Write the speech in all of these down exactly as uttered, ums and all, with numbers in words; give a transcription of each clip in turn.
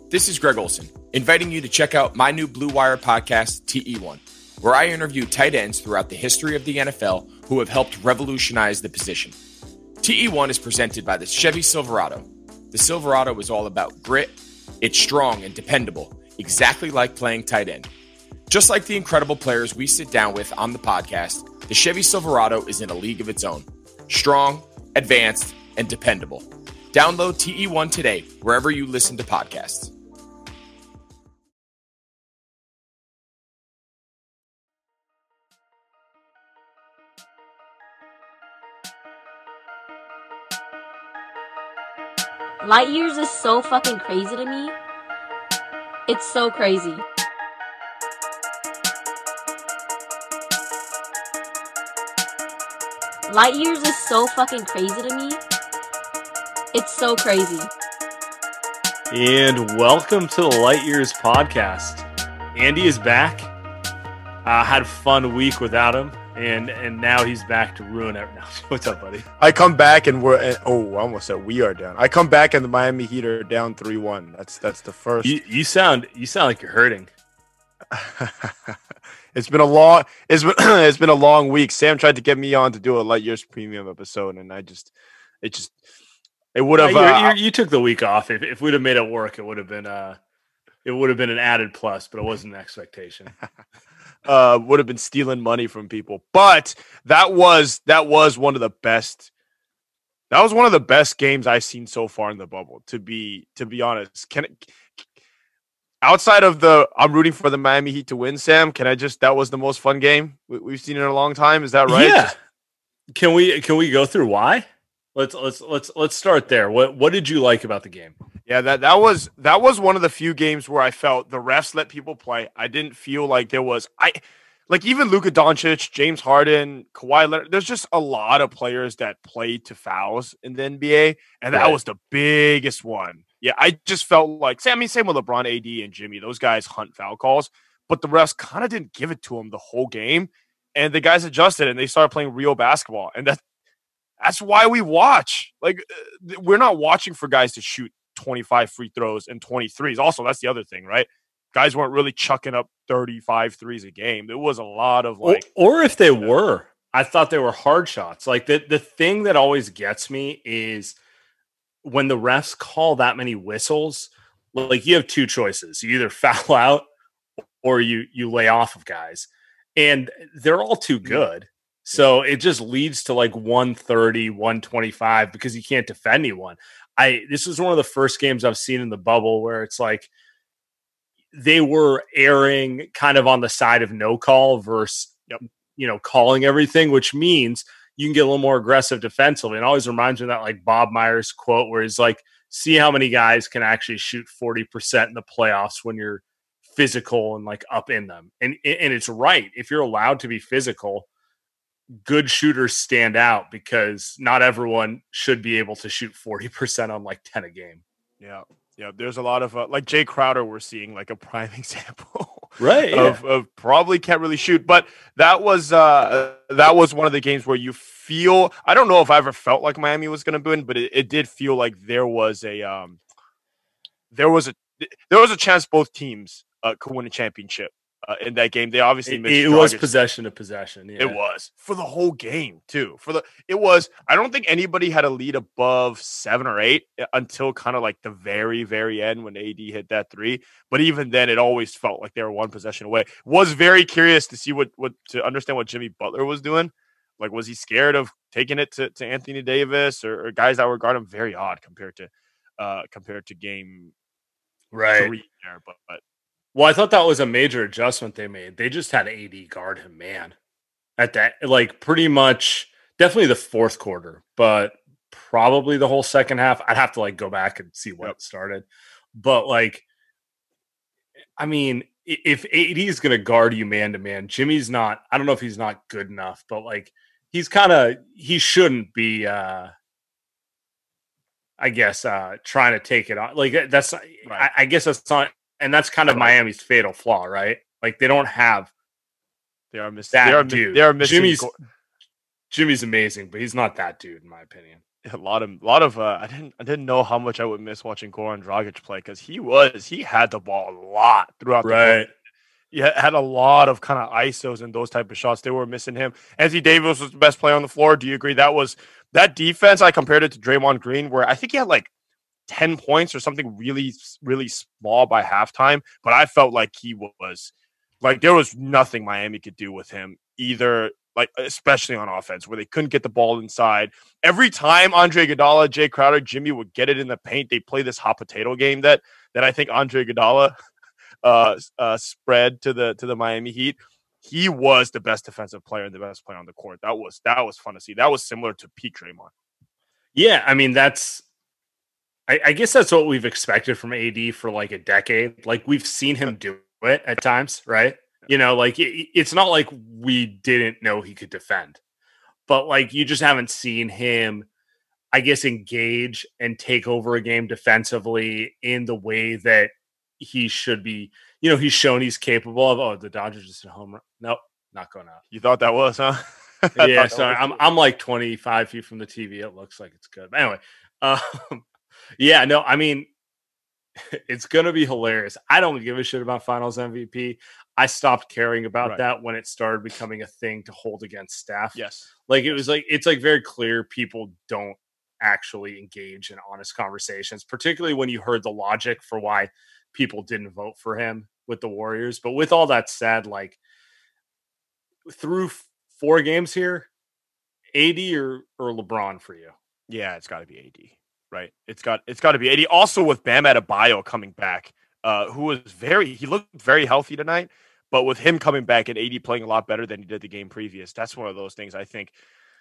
This is Greg Olson, inviting you to check out my new Blue Wire podcast, T E one, where I interview tight ends throughout the history of the N F L who have helped revolutionize the position. T E one is presented by the Chevy Silverado. The Silverado is all about grit. It's strong and dependable, exactly like playing tight end. Just like the incredible players we sit down with on the podcast, the Chevy Silverado is in a league of its own. Strong, advanced, and dependable. Download T E one today, wherever you listen to podcasts. Light years is so fucking crazy to me. It's so crazy. Light years is so fucking crazy to me. It's so crazy. And welcome to the Light Years podcast. Andy is back. Uh, had a fun week without him, and and now he's back to ruin it. Now, what's up, buddy? I come back and we're and, oh, I almost said we are down. I come back and the Miami Heat are down three one. That's that's the first. You, you sound you sound like you're hurting. It's been a long it's been it's been a long week. Sam tried to get me on to do a Light Years premium episode, and I just it just it would have. Yeah, uh, you took the week off. If if we'd have made it work, it would have been uh, it would have been an added plus, but it wasn't an expectation. uh, would have been stealing money from people, but that was that was one of the best. That was one of the best games I've seen so far in the bubble. To be to be honest, can it, outside of the I'm rooting for the Miami Heat to win, Sam. Can I just that was the most fun game we, we've seen in a long time? Is that right? Yeah. Just, can we can we go through why? Let's let's let's let's start there. What what did you like about the game? Yeah, that that was that was one of the few games where I felt the refs let people play. I didn't feel like there was I like even Luka Doncic, James Harden, Kawhi Leonard. There's just a lot of players that played to fouls in the N B A, and that Right. was the biggest one. Yeah, I just felt like I mean, same with LeBron, A D, and Jimmy. Those guys hunt foul calls, but the refs kind of didn't give it to them the whole game, and the guys adjusted and they started playing real basketball, and that. That's why we watch. Like, we're not watching for guys to shoot twenty-five free throws and twenty-threes. Also, that's the other thing, right? Guys weren't really chucking up thirty-five threes a game. There was a lot of like, or, or if they were, I thought they were hard shots. Like the the thing that always gets me is when the refs call that many whistles. Like you have two choices: you either foul out or you you lay off of guys, and they're all too good. So it just leads to like one thirty, one twenty-five because you can't defend anyone. I this was one of the first games I've seen in the bubble where it's like they were erring kind of on the side of no call versus yep. you know calling everything, which means you can get a little more aggressive defensively. And it always reminds me of that like Bob Myers quote where he's like, see how many guys can actually shoot forty percent in the playoffs when you're physical and like up in them. And and it's right. If you're allowed to be physical, good shooters stand out because not everyone should be able to shoot forty percent on like ten a game. Yeah. Yeah. There's a lot of uh, like Jay Crowder, we're seeing like a prime example right of, yeah. of probably can't really shoot, but that was, uh, that was one of the games where you feel, I don't know if I ever felt like Miami was going to win, but it, it did feel like there was a, um, there was a, there was a chance both teams uh, could win a championship. Uh, in that game, they obviously it, missed it was possession to possession. Yeah. It was for the whole game too. For the it was. I don't think anybody had a lead above seven or eight until kind of like the very very end when A D hit that three. But even then, it always felt like they were one possession away. Was very curious to see what what to understand what Jimmy Butler was doing. Like, was he scared of taking it to, to Anthony Davis or, or guys that were guarding him? Very odd compared to uh compared to game right three there, but. but Well, I thought that was a major adjustment they made. They just had A D guard him, man. At that, like pretty much, definitely the fourth quarter, but probably the whole second half. I'd have to like go back and see what Yep. started. But like, I mean, if A D is going to guard you man to man, Jimmy's not. I don't know if he's not good enough, but like, he's kind of he shouldn't be. uh I guess uh trying to take it on. Like that's. Right. I, I guess that's not. And that's kind of Miami's fatal flaw, right? Like they don't have They are missing. that They are, dude. they are missing. Jimmy's go- Jimmy's amazing, but he's not that dude, in my opinion. A lot of, lot of. Uh, I didn't, I didn't know how much I would miss watching Goran Dragic play because he was, he had the ball a lot throughout the Right. game. He had a lot of kind of I S Os and those type of shots. They were missing him. Anthony Davis was the best player on the floor. Do you agree? That was that defense. I compared it to Draymond Green, where I think he had like ten points or something really, really small by halftime. But I felt like he was like there was nothing Miami could do with him either. Like, especially on offense, where they couldn't get the ball inside. Every time Andre Iguodala, Jay Crowder, Jimmy would get it in the paint, they play this hot potato game that that I think Andre Iguodala uh, uh, spread to the to the Miami Heat. He was the best defensive player and the best player on the court. That was that was fun to see. That was similar to peak Draymond. Yeah, I mean that's. I, I guess that's what we've expected from A D for like a decade. Like we've seen him do it at times, right? You know, like it, it's not like we didn't know he could defend, but like you just haven't seen him, I guess, engage and take over a game defensively in the way that he should be. You know, he's shown he's capable of. Oh, the Dodgers just a home run. Nope, not going out. You thought that was, huh? Yeah, sorry. I'm I'm like twenty-five feet from the T V. It looks like it's good. But anyway, um, yeah, no, I mean, it's gonna be hilarious. I don't give a shit about Finals M V P. I stopped caring about right. that when it started becoming a thing to hold against Steph. Yes. Like it was like, it's like very clear people don't actually engage in honest conversations, particularly when you heard the logic for why people didn't vote for him with the Warriors. But with all that said, like through f- four games here, A D or, or LeBron for you? Yeah, it's got to be A D, right? It's got it's got to be A D. Also with Bam Adebayo coming back, uh, who was very, he looked very healthy tonight. But with him coming back and A D playing a lot better than he did the game previous, that's one of those things I think,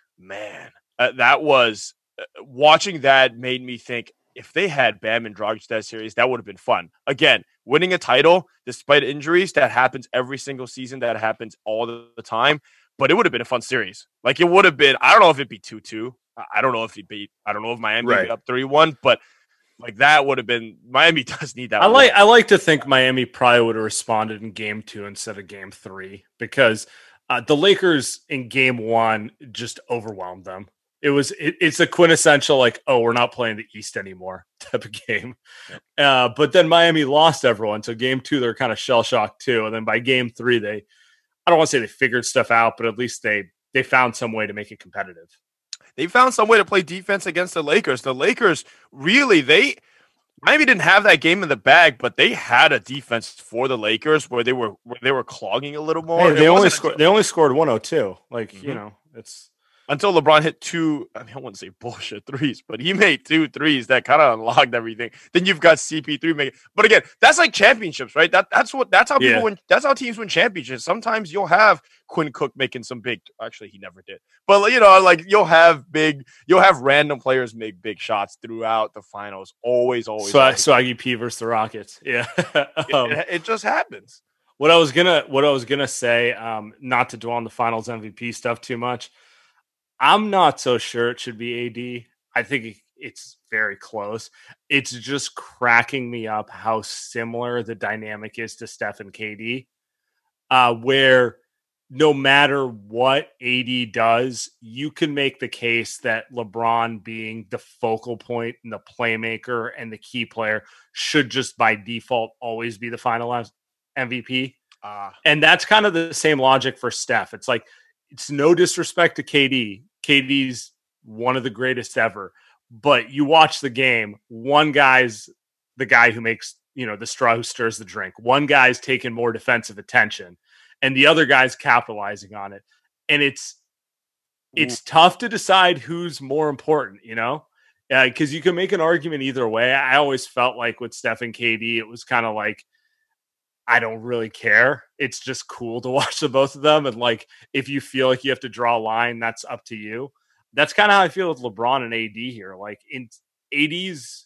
man, uh, that was, uh, watching that made me think if they had Bam and Dragic that series, that would have been fun. Again, winning a title, despite injuries, that happens every single season, that happens all the, the time, but it would have been a fun series. Like it would have been, I don't know if it'd be two two. I don't know if he'd beat, I don't know if Miami would right. be up three one, but like that would have been, Miami does need that. I like I like to think Miami probably would have responded in game two instead of game three because uh, the Lakers in game one just overwhelmed them. It was it, it's a quintessential like, oh, we're not playing the East anymore type of game. Yep. Uh, but then Miami lost everyone. So game two, they're kind of shell shocked too. And then by game three, they I don't want to say they figured stuff out, but at least they they found some way to make it competitive. They found some way to play defense against the Lakers. The Lakers really, they Miami didn't have that game in the bag, but they had a defense for the Lakers where they were where they were clogging a little more. Hey, they only scored they only scored one oh two. Like, mm-hmm. you know, it's until LeBron hit two, I mean, I wouldn't say bullshit threes, but he made two threes that kind of unlocked everything. Then you've got C P three making, but again, that's like championships, right? That that's what that's how people yeah. win. That's how teams win championships. Sometimes you'll have Quinn Cook making some big. Actually, he never did, but you know, like you'll have big, you'll have random players make big shots throughout the finals. Always, always. Swag, always. Swaggy P versus the Rockets. Yeah, um, it, it just happens. What I was gonna, what I was gonna say, um, not to dwell on the Finals M V P stuff too much. I'm not so sure it should be A D. I think it's very close. It's just cracking me up how similar the dynamic is to Steph and K D, uh, where no matter what A D does, you can make the case that LeBron being the focal point and the playmaker and the key player should just by default always be the final M V P. Uh, and that's kind of the same logic for Steph. It's like, it's no disrespect to K D. K D's one of the greatest ever, but you watch the game, one guy's the guy who makes, you know, the straw who stirs the drink. One guy's taking more defensive attention and the other guy's capitalizing on it. And it's, it's Ooh. tough to decide who's more important, you know, uh, cause you can make an argument either way. I always felt like with Steph and K D, it was kind of like, I don't really care. It's just cool to watch the both of them. And like, if you feel like you have to draw a line, that's up to you. That's kind of how I feel with LeBron and A D here. Like in A D's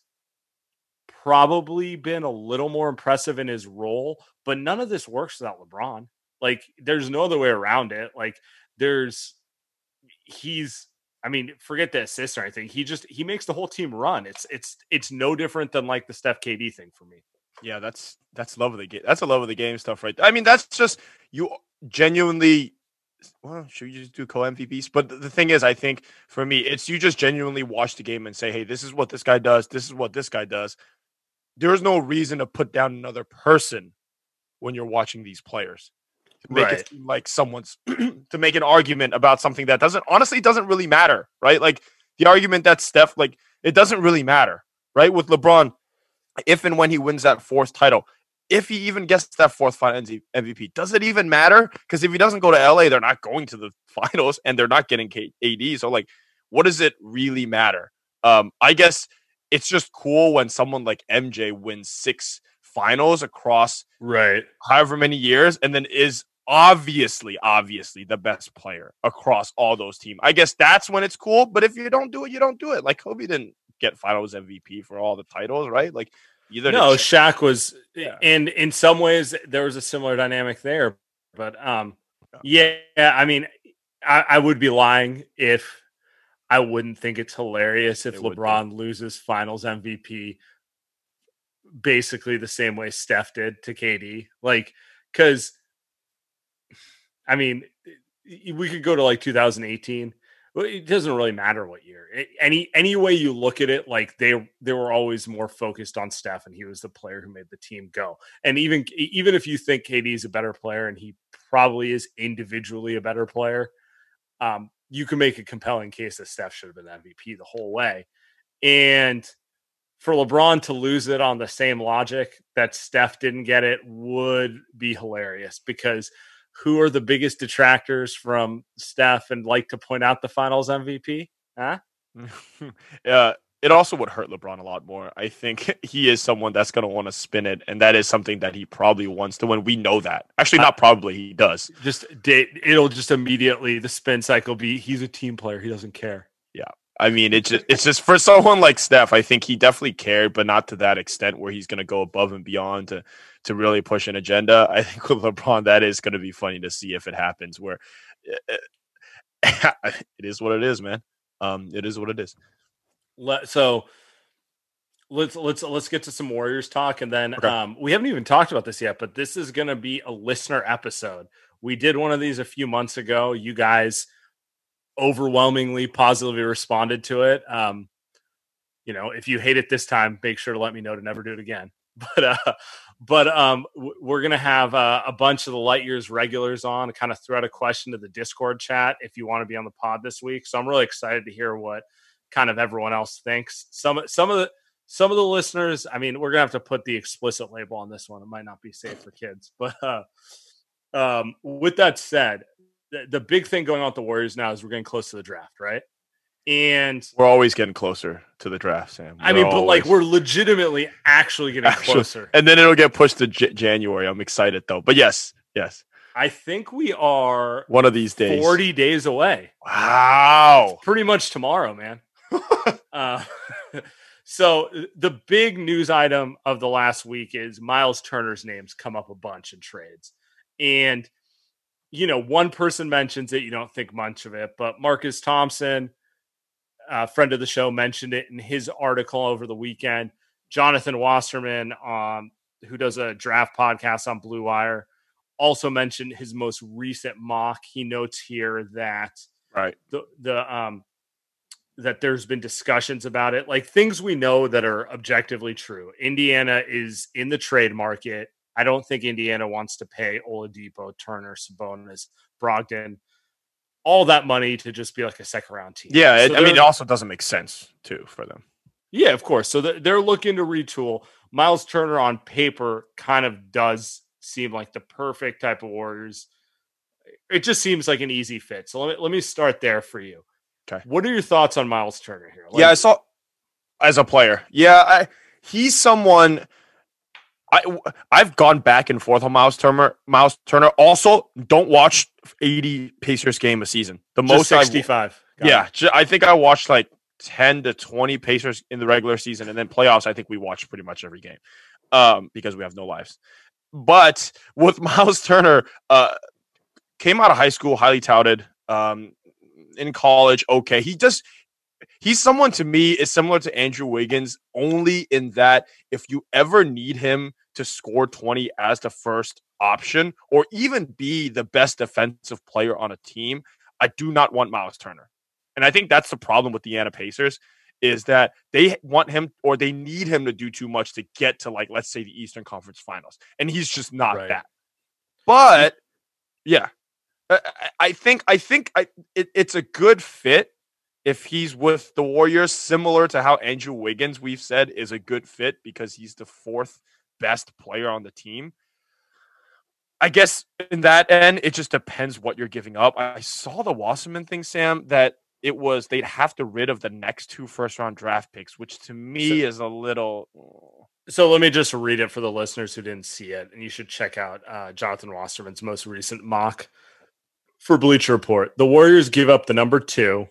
probably been a little more impressive in his role, but none of this works without LeBron. Like there's no other way around it. Like there's, he's, I mean, forget the assist or anything. He just, he makes the whole team run. It's, it's, it's no different than like the Steph K D thing for me. Yeah, that's that's love of the game. That's a love of the game stuff, right? I mean, that's just you genuinely well, should you just do co-M V Ps? But the thing is, I think for me, it's you just genuinely watch the game and say, hey, this is what this guy does. This is what this guy does. There's no reason to put down another person when you're watching these players. To make Right. it seem like someone's to make an argument about something that doesn't honestly doesn't really matter, right? Like the argument that Steph, like it doesn't really matter, right? With LeBron, if and when he wins that fourth title, if he even gets that fourth final M V P, does it even matter? Because if he doesn't go to L A, they're not going to the finals and they're not getting A D. So, like, what does it really matter? Um, I guess it's just cool when someone like M J wins six finals across Right. however many years and then is obviously, obviously the best player across all those teams. I guess that's when it's cool. But if you don't do it, you don't do it. Like Kobe didn't get finals M V P for all the titles, right? Like, either No, did Shaq was, Yeah. and in some ways there was a similar dynamic there. But um, yeah, I mean, I, I would be lying if I wouldn't think it's hilarious if It would be. LeBron loses Finals M V P basically the same way Steph did to K D. Like, because I mean, we could go to like two thousand eighteen. It doesn't really matter what year. It, any any way you look at it, like they they were always more focused on Steph, and he was the player who made the team go. And even even if you think K D is a better player, and he probably is individually a better player, um, you can make a compelling case that Steph should have been M V P the whole way. And for LeBron to lose it on the same logic that Steph didn't get it would be hilarious, because who are the biggest detractors from Steph and like to point out the Finals M V P? Huh? uh, it also would hurt LeBron a lot more. I think he is someone that's going to want to spin it, and that is something that he probably wants to win. We know that. Actually, not probably. He does. Just it'll just immediately the spin cycle be he's a team player. He doesn't care. Yeah. I mean, it's just, it's just for someone like Steph, I think he definitely cared, but not to that extent where he's going to go above and beyond to to really push an agenda. I think with LeBron, that is going to be funny to see if it happens, where it, it is what it is, man. Um, it is what it is. Let, so let's let's let's get to some Warriors talk, and then Okay. um, we haven't even talked about this yet, but this is going to be a listener episode. We did one of these a few months ago. You guys overwhelmingly positively responded to it. Um, you know, if you hate it this time, make sure to let me know to never do it again. But uh, but um, w- we're gonna have uh, a bunch of the Light Years regulars on, kind of throw out a question to the Discord chat if you want to be on the pod this week. So I'm really excited to hear what kind of everyone else thinks. Some some of the some of the listeners, I mean, we're gonna have to put the explicit label on this one. It might not be safe for kids, but uh, um, with that said, the, the big thing going on with the Warriors now is we're getting close to the draft, right? And We're always getting closer to the draft, Sam. I We're mean, but like always- we're legitimately actually getting Actually- closer. and then it'll get pushed to J- January. I'm excited though. But yes, yes, I think we are one of these days. forty days away. Wow. Pretty much tomorrow, man. uh, so the big news item of the last week is Miles Turner's name's come up a bunch in trades. And, you know, one person mentions it, you don't think much of it, but Marcus Thompson, a friend of the show, mentioned it in his article over the weekend. Jonathan Wasserman, um, who does a draft podcast on Blue Wire, also mentioned his most recent mock. He notes here that Right. the the um that there's been discussions about it, like things we know that are objectively true. Indiana is in the trade market. I don't think Indiana wants to pay Oladipo, Turner, Sabonis, Brogdon all that money to just be like a second round team. Yeah. It, So I mean, it they're- also doesn't make sense too for them. yeah, of course. So they're, they're looking to retool. Miles Turner on paper kind of does seem like the perfect type of Warriors. It just seems like an easy fit. So let me, let me start there for you. Okay. What are your thoughts on Miles Turner here? Like, yeah, I saw as a player. Yeah, I, he's someone. I I've gone back and forth on Miles Turner. Miles Turner. Also, don't watch eighty Pacers game a season. The just most I've- sixty-five. Got yeah, it. ju- I think I watched like ten to twenty Pacers in the regular season, and then playoffs. I think we watched pretty much every game um, because we have no lives. But with Miles Turner, uh, came out of high school, highly touted. Um, in college, okay, he just he's someone to me is similar to Andrew Wiggins, only in that if you ever need him to score twenty as the first option or even be the best defensive player on a team, I do not want Miles Turner. And I think that's the problem with the Indiana Pacers is that they want him or they need him to do too much to get to, like, let's say the Eastern Conference Finals. And he's just not right. that. But yeah, I, I think I think I it, it's a good fit if he's with the Warriors, similar to how Andrew Wiggins, we've said, is a good fit because he's the fourth best player on the team. I guess in that end, it just depends what you're giving up. I saw the Wasserman thing, Sam, that it was they'd have to rid of the next two first round draft picks, which to me so, is a little. So let me just read it for the listeners who didn't see it, and you should check out uh, Jonathan Wasserman's most recent mock for Bleacher Report. The Warriors give up the number two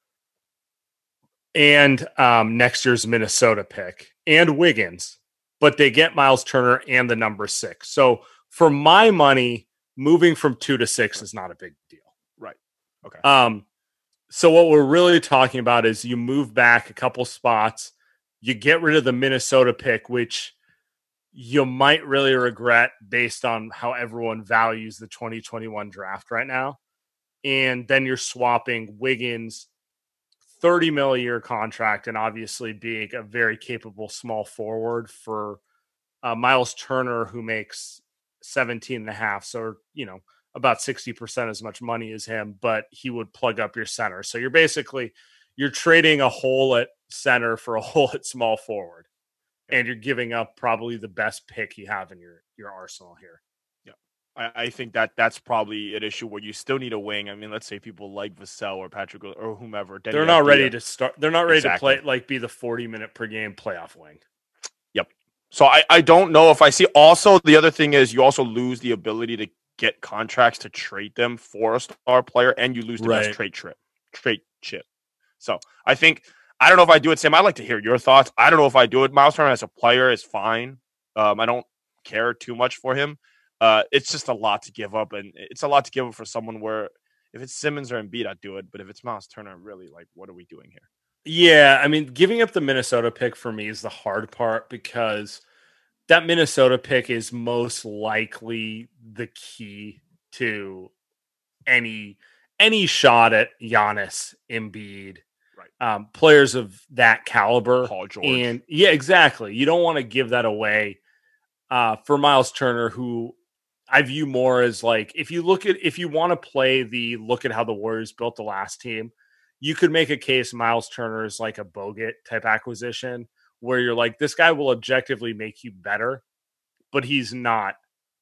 and um, next year's Minnesota pick and Wiggins, but they get Miles Turner and the number six. So for my money, moving from two to six is not a big deal. Right. Okay. Um. So what we're really talking about is you move back a couple spots, you get rid of the Minnesota pick, which you might really regret based on how everyone values the twenty twenty-one draft right now. And then you're swapping Wiggins, thirty mil a year contract, and obviously being a very capable small forward for uh, Miles Turner, who makes seventeen and a half. So, you know, about sixty percent as much money as him, but he would plug up your center. So you're basically, you're trading a hole at center for a hole at small forward, and you're giving up probably the best pick you have in your, your arsenal here. Yeah. I, I think that that's probably an issue where you still need a wing. I mean, let's say people like Vassell or Patrick or whomever. They're not ready to start. They're not ready exactly. to play, like be the forty minute per game playoff wing. Yep. So I, I don't know if I see also the other thing is you also lose the ability to get contracts to trade them for a star player, and you lose the right. best trade trip, trade chip. So I think I don't know if I do it, Sam. I'd like to hear your thoughts. I don't know if I do it. Miles Turner as a player is fine. Um, I don't care too much for him. Uh, it's just a lot to give up, and it's a lot to give up for someone where if it's Simmons or Embiid, I'd do it. But if it's Miles Turner, really, like, what are we doing here? Yeah, I mean, giving up the Minnesota pick for me is the hard part because that Minnesota pick is most likely the key to any any shot at Giannis, Embiid, right? Um, players of that caliber. Paul George. And yeah, exactly. You don't want to give that away uh, for Miles Turner, who I view more as like, if you look at, if you want to play the look at how the Warriors built the last team, you could make a case Miles Turner is like a Bogut type acquisition, where you're like, this guy will objectively make you better, but he's not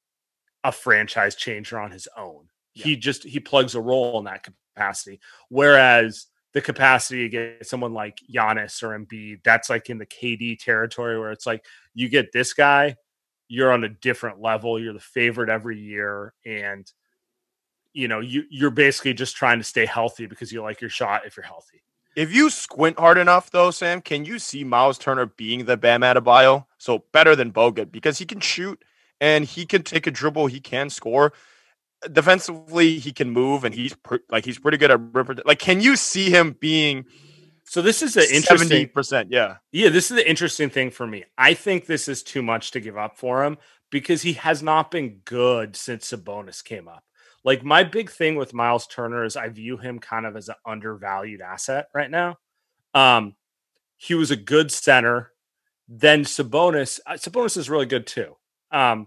a franchise changer on his own. Yeah. He just, he plugs a role in that capacity. Whereas the capacity to get someone like Giannis or Embiid, that's like in the K D territory where it's like, you get this guy, you're on a different level. You're the favorite every year. And, you know, you, you're basically just trying to stay healthy because you like your shot if you're healthy. If you squint hard enough, though, Sam, can you see Miles Turner being the Bam Adebayo? So better than Bogut because he can shoot and he can take a dribble. He can score. Defensively, he can move and he's pre- like he's pretty good at like. Can you see him being? So this is an interesting seventy percent. Yeah, yeah. This is the interesting thing for me. I think this is too much to give up for him because he has not been good since Sabonis came up. Like, my big thing with Miles Turner is I view him kind of as an undervalued asset right now. Um, he was a good center. Then Sabonis, uh, Sabonis is really good too. Um,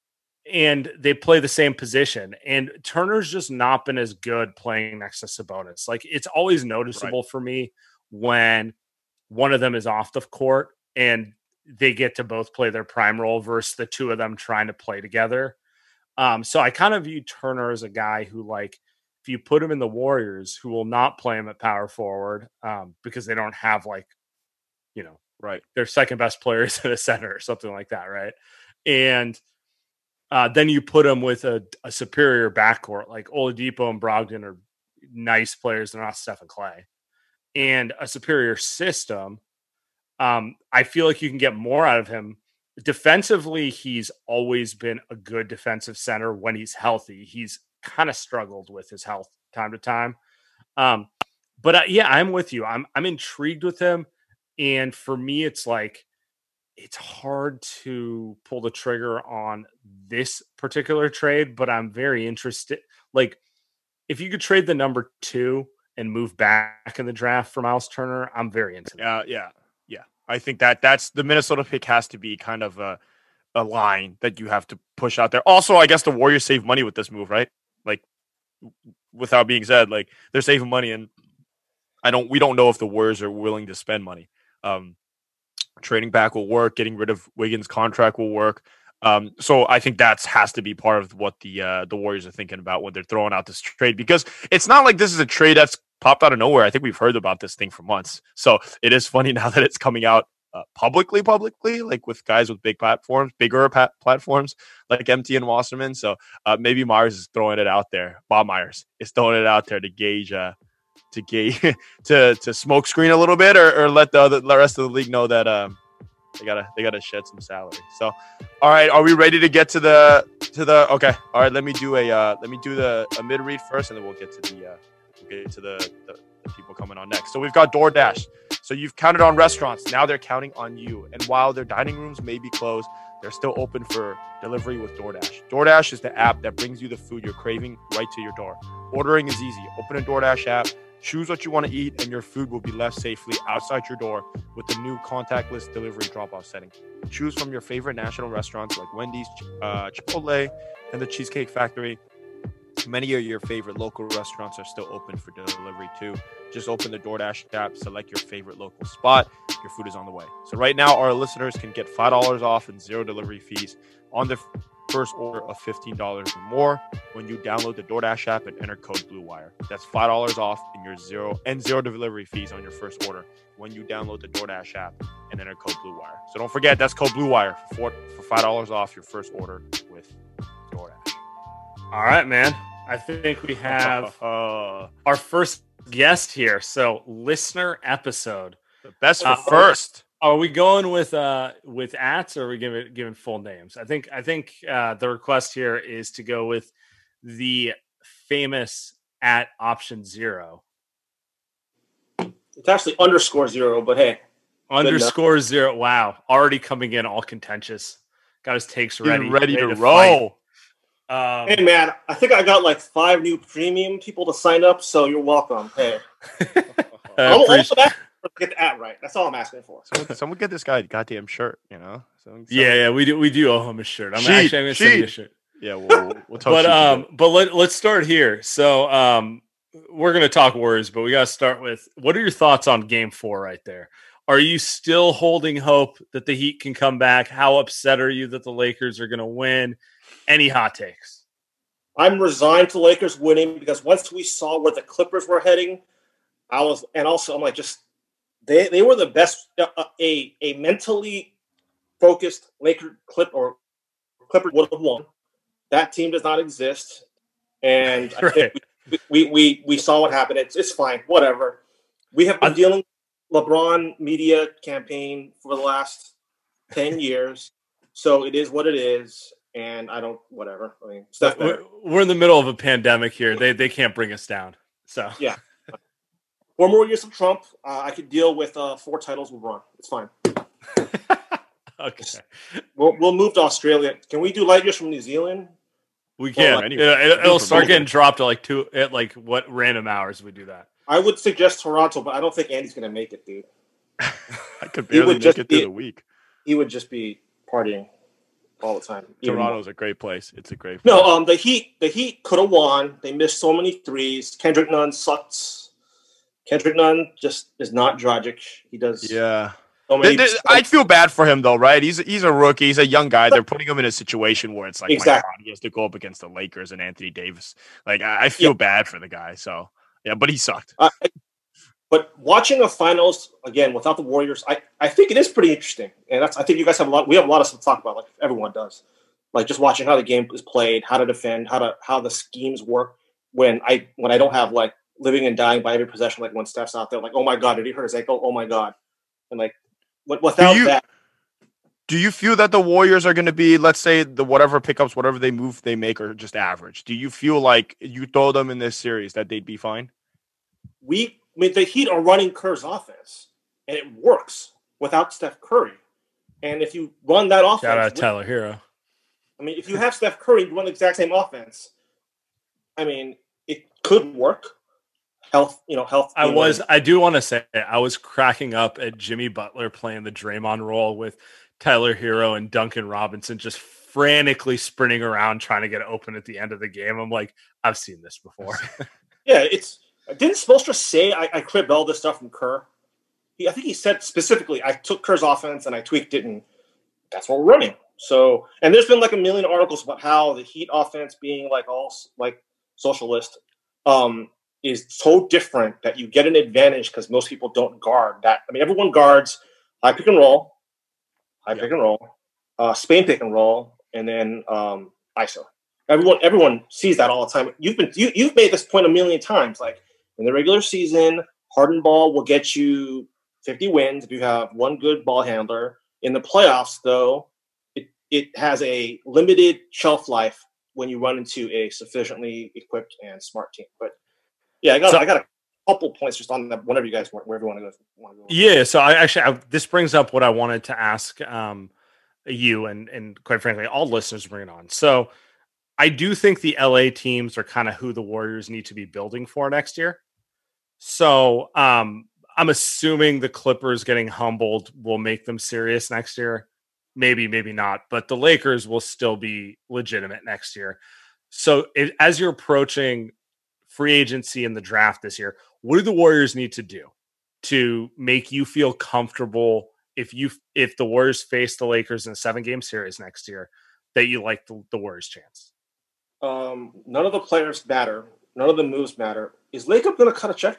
and they play the same position. And Turner's just not been as good playing next to Sabonis. Like, it's always noticeable right. for me when one of them is off the court and they get to both play their prime role versus the two of them trying to play together. Um, so I kind of view Turner as a guy who, like, if you put him in the Warriors, who will not play him at power forward um, because they don't have, like, you know, right, their second best players in a center or something like that, right? And uh, then you put him with a, a superior backcourt, like Oladipo and Brogdon are nice players. They're not Steph and Clay. And a superior system. Um, I feel like you can get more out of him. Defensively, he's always been a good defensive center when he's healthy. He's kind of struggled with his health time to time. Um, but uh, yeah, I'm with you. I'm I'm intrigued with him. And for me, it's like, it's hard to pull the trigger on this particular trade, but I'm very interested. Like, if you could trade the number two and move back in the draft for Miles Turner, I'm very into that. Yeah, yeah, yeah. I think that that's the Minnesota pick has to be kind of a, a line that you have to push out there. Also, I guess the Warriors save money with this move, right? Like, without being said, like they're saving money, and I don't. We don't know if the Warriors are willing to spend money. Um, trading back will work. Getting rid of Wiggins' contract will work. Um, so I think that's has to be part of what the uh, the Warriors are thinking about when they're throwing out this trade, because it's not like this is a trade that's popped out of nowhere. I think we've heard about this thing for months. So it is funny now that it's coming out uh, publicly, publicly, like with guys with big platforms, bigger pa- platforms like M T and Wasserman. So uh, maybe Myers is throwing it out there. Bob Myers is throwing it out there to gauge, uh, to gauge, to to smoke screen a little bit, or, or let the other the rest of the league know that. Um, They gotta, they gotta shed some salary. So, all right, are we ready to get to the, to the? Okay, all right. Let me do a, uh, let me do the a mid read first, and then we'll get to the, uh, we'll get to the, the, the people coming on next. So we've got DoorDash. So you've counted on restaurants. Now they're counting on you. And while their dining rooms may be closed, they're still open for delivery with DoorDash. DoorDash is the app that brings you the food you're craving right to your door. Ordering is easy. Open a DoorDash app. Choose what you want to eat, and your food will be left safely outside your door with the new contactless delivery drop-off setting. Choose from your favorite national restaurants like Wendy's, uh, Chipotle, and the Cheesecake Factory. Many of your favorite local restaurants are still open for delivery too. Just open the DoorDash app, select your favorite local spot. Your food is on the way. So right now, our listeners can get five dollars off and zero delivery fees on their first order of fifteen dollars or more when you download the DoorDash app and enter code BlueWire. That's five dollars off and your zero and zero delivery fees on your first order when you download the DoorDash app and enter code BlueWire. So don't forget, that's code BlueWire for for five dollars off your first order with DoorDash. All right, man. I think we have uh, our first guest here. So listener episode. The best for uh, first. Are we going with uh with ats, or are we giving giving full names? I think I think uh, the request here is to go with the famous at option zero. It's actually underscore zero, but hey, underscore zero. Wow, already coming in all contentious. Got his takes ready, He's ready, ready to, to roll. Um, hey man, I think I got like five new premium people to sign up, so you're welcome. Hey, I'm also that. Get the ad right. That's all I'm asking for. Someone, someone get this guy a goddamn shirt, you know? Someone, someone... Yeah, yeah, we do we do owe him a shirt. I'm sheet, actually I'm gonna send you a shirt. Yeah, we'll, we'll, we'll talk. But um, but let let's start here. So um, we're gonna talk Warriors, but we gotta start with what are your thoughts on Game Four right there? Are you still holding hope that the Heat can come back? How upset are you that the Lakers are gonna win? Any hot takes? I'm resigned to Lakers winning because once we saw where the Clippers were heading, I was, and also I'm like just. They they were the best uh, a a mentally focused Laker clip or Clippers would have won. That team does not exist, and I right. think we, we we we saw what happened. It's it's fine, whatever. We have been I'm, dealing with LeBron media campaign for the last ten years, so it is what it is. And I don't whatever. I mean, stuff. We're, we're in the middle of a pandemic here. They they can't bring us down. So yeah. Four more years of Trump, uh, I could deal with uh, four titles with Ron. It's fine. Okay. We'll, we'll move to Australia. Can we do light years from New Zealand? We can. Well, anyway, it, it'll start getting dropped at like two at like what random hours we do that. I would suggest Toronto, but I don't think Andy's going to make it, dude. I could barely make it through be, the week. He would just be partying all the time. Toronto's a great place. It's a great place. No, um, the Heat, the Heat could have won. They missed so many threes. Kendrick Nunn sucks. Kendrick Nunn just is not Dragic. He does. Yeah. So many I feel bad for him, though, right? He's he's a rookie. He's a young guy. They're putting him in a situation where it's like, exactly. my God, he has to go up against the Lakers and Anthony Davis. Like, I, I feel yeah. bad for the guy. So, yeah, but he sucked. Uh, but watching a finals, again, without the Warriors, I, I think it is pretty interesting. And that's I think you guys have a lot. We have a lot of stuff to talk about, like everyone does. Like, just watching how the game is played, how to defend, how to how the schemes work when I when I don't have, like, living and dying by every possession, like when Steph's out there, like, oh my God, did he hurt his ankle? Oh my God. And like, without do you, that. Do you feel that the Warriors are going to be, let's say, the whatever pickups, whatever they move they make are just average? Do you feel like you throw them in this series that they'd be fine? We, I mean, the Heat are running Kerr's offense, and it works without Steph Curry. And if you run that offense. Shout out Tyler Hero. I mean, if you have Steph Curry run the exact same offense, I mean, it could work. Health, you know, health. I was, know. I do want to say, I was cracking up at Jimmy Butler playing the Draymond role with Tyler Hero and Duncan Robinson just frantically sprinting around trying to get open at the end of the game. I'm like, I've seen this before. Yeah, it's. Didn't Spoelstra say I, I cribbed all this stuff from Kerr? He, I think he said specifically, I took Kerr's offense and I tweaked it, and that's what we're running. So, and there's been like a million articles about how the Heat offense being like all like socialist um, is so different that you get an advantage because most people don't guard that. I mean, everyone guards high pick and roll, high yeah. pick and roll, uh, Spain pick and roll, and then um, I S O. Everyone, everyone sees that all the time. You've been, you, you've made this point a million times. Like in the regular season, hardened ball will get you fifty wins if you have one good ball handler. In the playoffs, though, it, it has a limited shelf life when you run into a sufficiently equipped and smart team. But yeah, I got, so, I got a couple points just on that. Whenever you guys, wherever you want to go. Want to go. Yeah. So I actually, I, this brings up what I wanted to ask um, you and, and quite frankly, all listeners bring it on. So I do think the L A teams are kind of who the Warriors need to be building for next year. So um, I'm assuming the Clippers getting humbled will make them serious next year. Maybe, maybe not. But the Lakers will still be legitimate next year. So if, as you're approaching free agency and the draft this year, what do the Warriors need to do to make you feel comfortable if you if the Warriors face the Lakers in a seven-game series next year that you like the, the Warriors' chance? Um, none of the players matter. None of the moves matter. Is Lacob going to cut a check?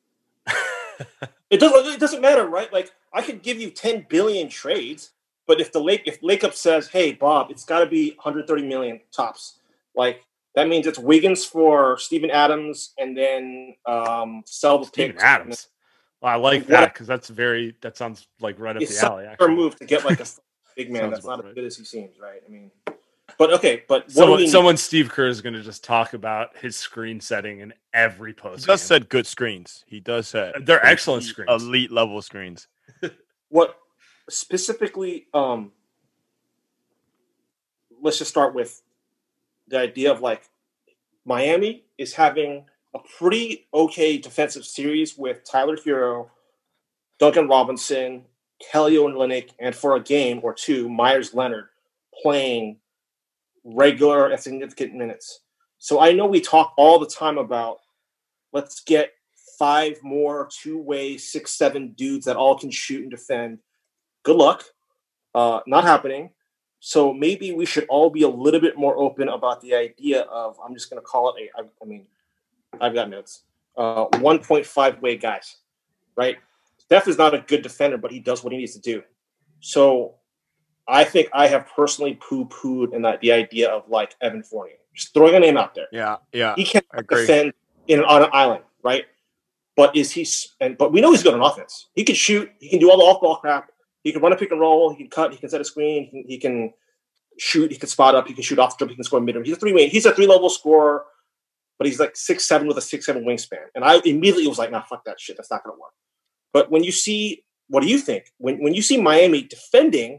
it doesn't. It doesn't matter, right? Like I could give you ten billion trades, but if the Lake if Lacob says, "Hey, Bob, it's got to be one hundred thirty million tops," like that means it's Wiggins for Steven Adams, and then um, sell the Steven picks. Adams. Well, I like that because that's very. That sounds like right up it's the alley. Actually, a move to get like a big man that's not as good as he seems, right? I mean. But okay, but what someone, do we someone Steve Kerr is going to just talk about his screen setting in every post. He does set good screens. He does set. They're excellent elite, screens, elite level screens. What specifically? Um, let's just start with the idea of like Miami is having a pretty okay defensive series with Tyler Hero, Duncan Robinson, Kelly Olynyk, and for a game or two, Myers Leonard playing regular and significant minutes. So I know we talk all the time about let's get five more two-way six, seven dudes that all can shoot and defend. Good luck. Uh, not happening. So maybe we should all be a little bit more open about the idea of, I'm just going to call it a, I, I mean, I've got notes, uh, one point five way guys, right? Steph is not a good defender, but he does what he needs to do. So I think I have personally poo-pooed in that the idea of like Evan Fournier, just throwing a name out there. Yeah, yeah. He can't defend in on an island, right? But is he? And but we know he's good on offense. He can shoot. He can do all the off-ball crap. He can run a pick and roll. He can cut. He can set a screen. He can, he can shoot. He can spot up. He can shoot off the dribble. He can score mid-range. He's a three-way. He's a three-level scorer, but he's like six seven with a six seven wingspan. And I immediately was like, nah, fuck that shit. That's not going to work. But when you see, what do you think? When when you see Miami defending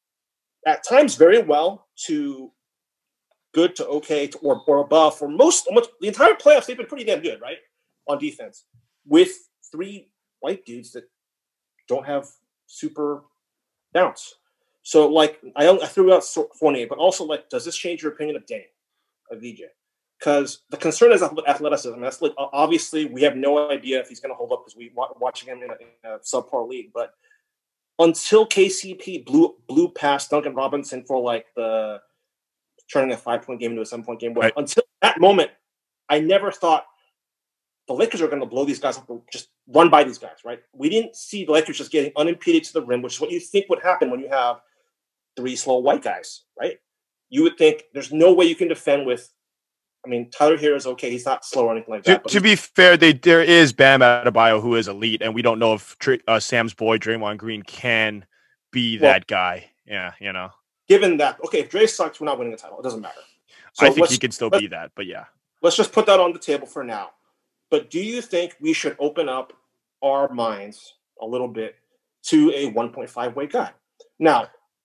at times very well to good to okay to, or, or above for most, almost the entire playoffs, they've been pretty damn good, right? On defense with three white dudes that don't have super bounce. So like, I, I threw out Fournier, but also like, does this change your opinion of Dame, of V J? Because the concern is athleticism. That's like, obviously we have no idea if he's going to hold up because we watching him in a, in a subpar league, but until K C P blew blew past Duncan Robinson for like the turning a five point game into a seven point game, right. Until that moment, I never thought the Lakers are going to blow these guys up, or just run by these guys. Right? We didn't see the Lakers just getting unimpeded to the rim, which is what you think would happen when you have three slow white guys. Right? You would think there's no way you can defend with. I mean, Tyler Hero is okay. He's not slow or anything like that. To, to be fair, they, there is Bam Adebayo who is elite, and we don't know if uh, Sam's boy, Draymond Green, can be well, that guy. Yeah, you know. Given that, okay, if Dre sucks, we're not winning the title. It doesn't matter. So I think he can still be that, but yeah. Let's just put that on the table for now. But do you think we should open up our minds a little bit to a one point five way guy? Now,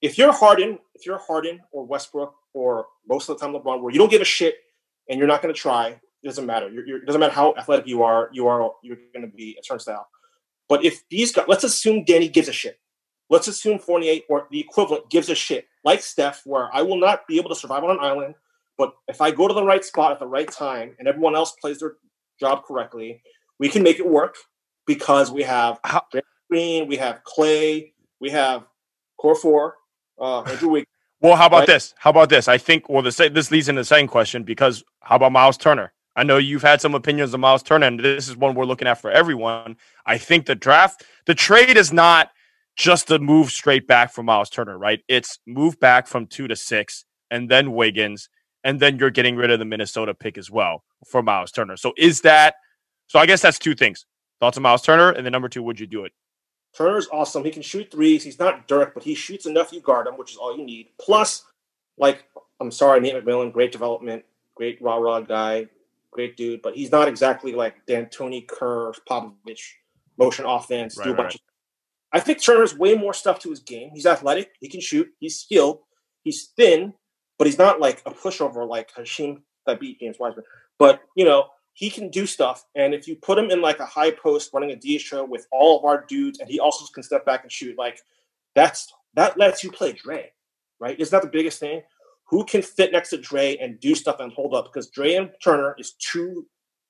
if you're Harden, if you're Harden or Westbrook or most of the time LeBron, where you don't give a shit and you're not going to try, it doesn't matter. You're, you're, it doesn't matter how athletic you are. You are you're going to be a turnstile. But if these guys, let's assume Danny gives a shit. Let's assume Fournier or the equivalent gives a shit, like Steph, where I will not be able to survive on an island. But if I go to the right spot at the right time and everyone else plays their job correctly, we can make it work because we have Green, we have Clay, we have Core Four, uh, Andrew Wiggins. Well, how about right? this? How about this? I think, well, this, this leads into the second question because how about Miles Turner? I know you've had some opinions on Miles Turner, and this is one we're looking at for everyone. I think the draft, the trade is not just to move straight back from Miles Turner, right? It's move back from two to six, and then Wiggins, and then you're getting rid of the Minnesota pick as well for Miles Turner. So is that, so I guess that's two things. Thoughts on Miles Turner, and then number two, would you do it? Turner's awesome. He can shoot threes. He's not Dirk, but he shoots enough you guard him, which is all you need. Plus, like, I'm sorry, Nate McMillan, great development, great rah-rah guy, great dude, but he's not exactly like D'Antoni, Kerr, Popovich, motion offense, Right, do a right. bunch of I think Turner's way more stuff to his game. He's athletic. He can shoot. He's skilled. He's thin, but he's not like a pushover like Hashim that beat James Wiseman. But, you know, he can do stuff. And if you put him in like a high post running a D H O with all of our dudes, and he also can step back and shoot, like that's that lets you play Dre, right? Isn't that the biggest thing? Who can fit next to Dre and do stuff and hold up? Because Dre and Turner is two,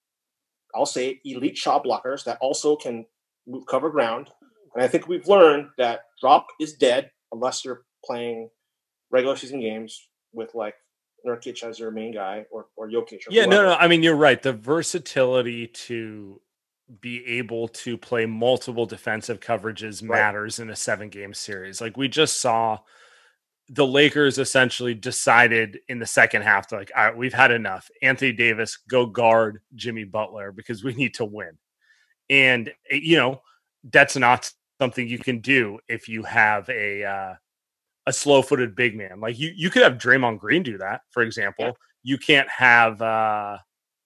I'll say, elite shot blockers that also can move cover ground. And I think we've learned that drop is dead unless you're playing regular season games with like Nurkic as your main guy or, or Jokic. Or Yeah, whoever. no, no. I mean, you're right. The versatility to be able to play multiple defensive coverages Right. matters in a seven game series. Like we just saw the Lakers essentially decided in the second half to like, all right, we've had enough. Anthony Davis, go guard Jimmy Butler because we need to win. And, you know, that's not something you can do if you have a uh, a slow-footed big man. Like you, you could have Draymond Green do that, for example. Yeah. You can't have uh,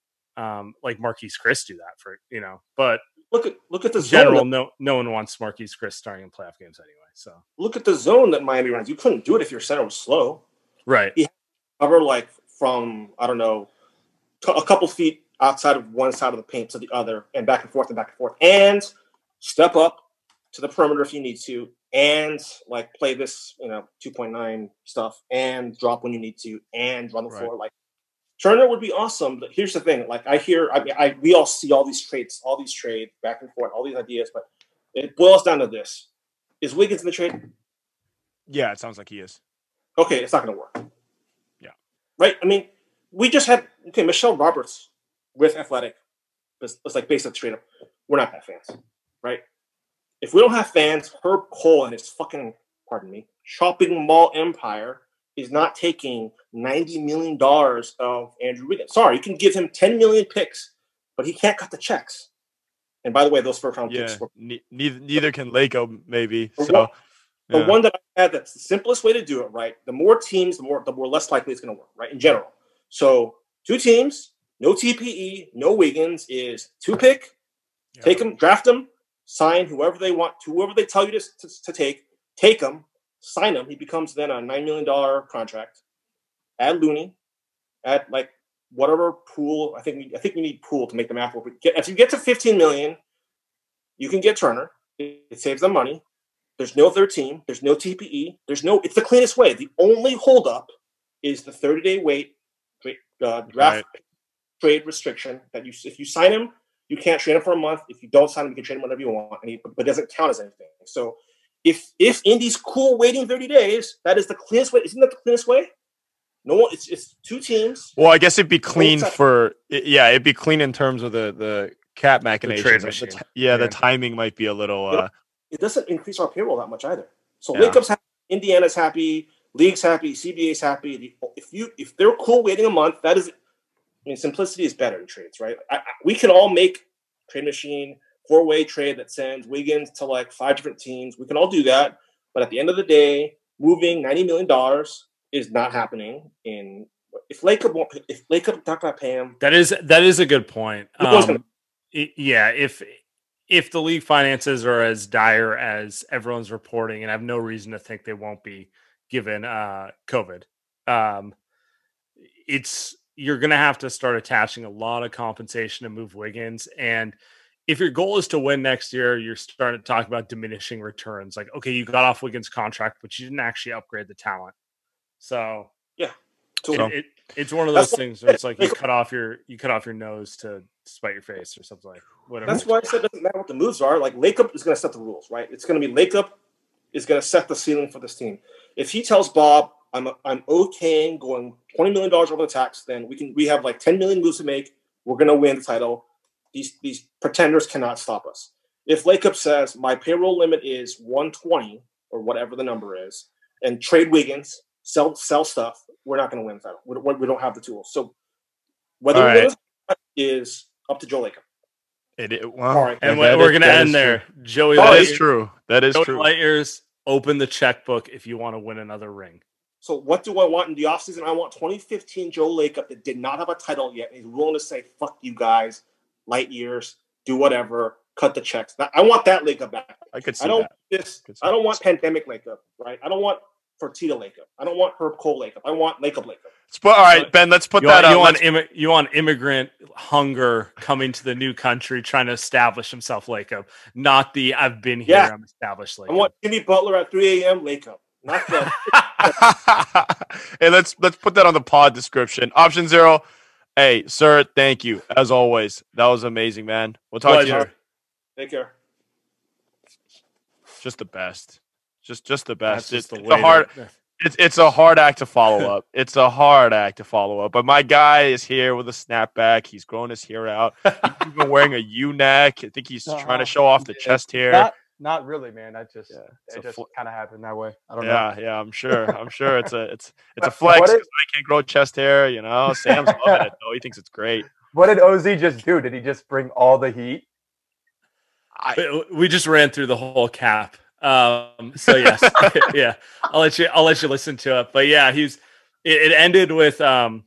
um, like Marquise Chris do that for you know. But Look at look at the in general, zone. That, no no one wants Marquise Chris starting in playoff games anyway. So look at the zone that Miami runs. You couldn't do it if your center was slow. right, He cover like from I don't know t- a couple feet outside of one side of the paint to the other, and back and forth and back and forth, and step up to the perimeter if you need to, and like play this, you know, two point nine stuff, and drop when you need to, and run the Right. floor. Like Turner would be awesome. But here's the thing: like I hear, I mean, I we all see all these trades, all these trades back and forth, all these ideas, but it boils down to this: is Wiggins in the trade? Yeah, it sounds like he is. Okay, it's not going to work. Yeah. Right. I mean, we just had okay, Michelle Roberts with Athletic. It's, it's like basic straight up. We're not that fans, right? If we don't have fans, Herb Cole and his fucking, pardon me, shopping mall empire is not taking ninety million dollars of Andrew Wiggins. Sorry, you can give him ten million picks, but he can't cut the checks. And by the way, those first round Yeah, picks were ne- neither neither can Lako maybe. The So one- the yeah. one that I had that's the simplest way to do it, right? The more teams, the more the more less likely it's going to work, right? In general. So two teams, no T P E, no Wiggins is two pick, Yeah. take them, draft them, sign whoever they want, whoever they tell you to, to, to take, take them, sign him. He becomes then a nine million dollars contract. Add Looney, add like whatever pool. I think we, I think we need pool to make the math work. Get, if you get to fifteen million dollars, you can get Turner. It, it saves them money. There's no third team. There's no T P E. There's no. It's the cleanest way. The only holdup is the thirty day wait uh, draft Right. trade restriction. That you, if you sign him, you can't trade him for a month. If you don't sign him, you can trade him whenever you want, and he, but it doesn't count as anything. So, if if Indy's cool waiting thirty days, that is the cleanest way. Isn't that the cleanest way? No one. It's it's two teams. Well, I guess it'd be clean Both sides. for yeah, it'd be clean in terms of the the cap machinations. trade The machine. ti- yeah, the Yeah. timing might be a little. Uh, It doesn't increase our payroll that much either. So Yeah. Lakeup's happy, Indiana's happy, League's happy, C B A's happy. The- If you if they're cool waiting a month, that is, I mean, simplicity is better in trades, right? I, I, we can all make trade machine four way trade that sends Wiggins to like five different teams. We can all do that, but at the end of the day, moving ninety million dollars is not happening. In if Lakeup won't, pay- if Lakeup not gonna pay him, that is that is a good point. Who goes Um, it- yeah, if if the league finances are as dire as everyone's reporting, and I have no reason to think they won't be, given uh, COVID. Um, it's you're going to have to start attaching a lot of compensation to move Wiggins. And if your goal is to win next year, you're starting to talk about diminishing returns. Like, okay, you got off Wiggins' contract, but you didn't actually upgrade the talent. So yeah, it, it, it's one of those things where it's like you cut off your you cut off your nose to spite your face or something like whatever. That's why I said it doesn't matter what the moves are. Like Lacob is going to set the rules, right? It's going to be Lacob is going to set the ceiling for this team. If he tells Bob, I'm I'm okaying going twenty million dollars over the tax, then we can we have like ten million moves to make. We're going to win the title. These these pretenders cannot stop us. If Lacob says my payroll limit is one twenty or whatever the number is, and trade Wiggins, sell sell stuff, we're not going to win the title. We, we don't have the tools. So whether right. we win is up to Joe Lacob. It, it, well, All right. And we're, we're going to end there. True. Joey, that Light- is true. That is Joey true. Lightyears, open the checkbook if you want to win another ring. So what do I want in the offseason? I want twenty fifteen Joe Lacob that did not have a title yet. And he's willing to say, fuck you guys, light years, do whatever, cut the checks. I want that Lacob back. I could see I don't that. this. I don't want pandemic Lacob, right? I don't want Fertitta Lacob. I don't want Herb Cole Lacob. I want Lacob Lacob. All right, Ben, let's put you that want, up. You want, Im- you want immigrant hunger coming to the new country, trying to establish himself Lacob, not the I've been here, Yeah. I'm established Lacob. I want Jimmy Butler at three a.m. Lacob. Not the Hey, let's let's put that on the pod description. Option zero. Hey, sir, thank you as always. That was amazing, man. We'll talk Pleasure. to you. Take care. Just the best. Just just the best. That's It's, just the it's a way hard. to- It's it's a hard act to follow up. It's a hard act to follow up. But my guy is here with a snapback. He's growing his hair out. He's even wearing a U-neck. I think he's Uh-huh. trying to show off the Yeah. chest hair. Not, not really, man. I just, Yeah, it's a it just fl- kind of happened that way. I don't know. Yeah, yeah, I'm sure. I'm sure it's a it's it's a What flex. did- 'Cause I can't grow chest hair. You know, Sam's loving it though. He thinks it's great. What did O Z just do? Did he just bring all the heat? I, we just ran through the whole cap. Um, so yes, yeah, I'll let you, I'll let you listen to it. But yeah, he's, it, it ended with, um,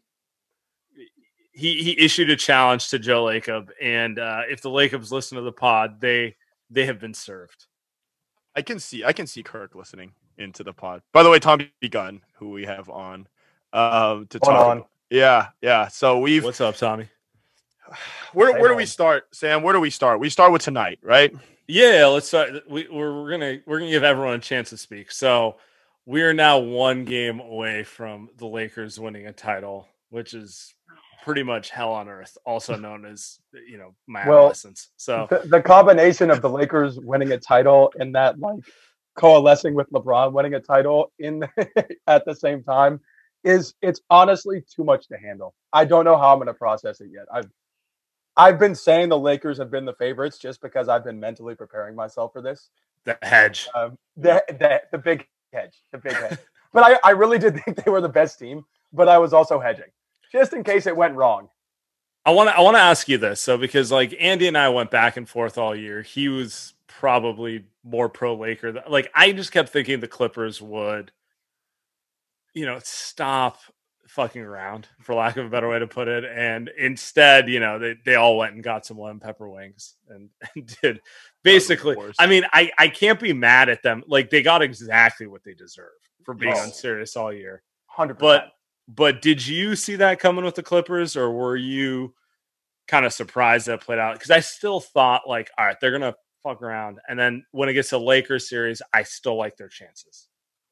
he, he issued a challenge to Joe Lacob. And, uh, if the Lacobs listen to the pod, they, they have been served. I can see I can see Kirk listening into the pod. By the way, Tommy Gunn, who we have on, um, to Hold talk. on. About, yeah, yeah. So we've What's up, Tommy? where Say where do hi. we start, Sam? Where do we start? We start with tonight, right? Yeah, let's start. We, we're, we're gonna we're gonna give everyone a chance to speak. So we are now one game away from the Lakers winning a title, which is pretty much hell on earth, also known as you know my Well, adolescence. So The, the combination of the Lakers winning a title and that like coalescing with LeBron winning a title in at the same time is it's honestly too much to handle. I don't know how I'm going to process it yet. I've I've been saying the Lakers have been the favorites just because I've been mentally preparing myself for this. the hedge. Um, the, the the big hedge, the big hedge. But I, I really did think they were the best team, but I was also hedging just in case it went wrong. I want to I want to ask you this, so because like Andy and I went back and forth all year. He was probably more pro Laker. Than, like I just kept thinking the Clippers would, you know, stop fucking around, for lack of a better way to put it, and instead, you know, they, they all went and got some lemon pepper wings and, and did basically. worst. I mean, I I can't be mad at them. Like they got exactly what they deserve for being Yes. unserious all year. one hundred percent. But but did you see that coming with the Clippers, or were you kind of surprised that it played out? Because I still thought like, all right, they're gonna fuck around, and then when it gets to Lakers series, I still like their chances.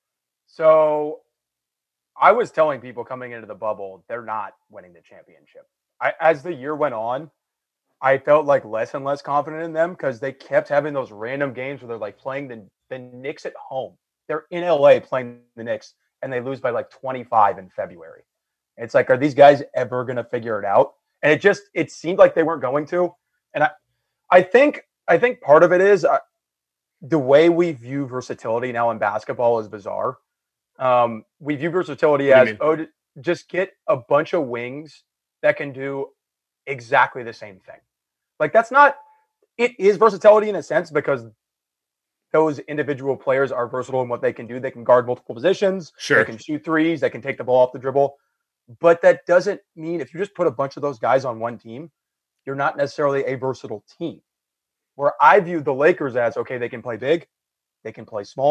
So I was telling people coming into the bubble, they're not winning the championship. I, as the year went on, I felt like less and less confident in them because they kept having those random games where they're like playing the, the Knicks at home. They're in L A playing the Knicks and they lose by like twenty-five in February. It's like, are these guys ever going to figure it out? And it just, it seemed like they weren't going to. And I, I think, I think part of it is uh, the way we view versatility now in basketball is bizarre. Um, we view versatility What do you as, oh, d- just get a bunch of wings that can do exactly the same thing. Like that's not, it is versatility in a sense because those individual players are versatile in what they can do. They can guard multiple positions. Sure. They can shoot threes. They can take the ball off the dribble. But that doesn't mean if you just put a bunch of those guys on one team, you're not necessarily a versatile team. Where I view the Lakers as, okay, they can play big, they can play small,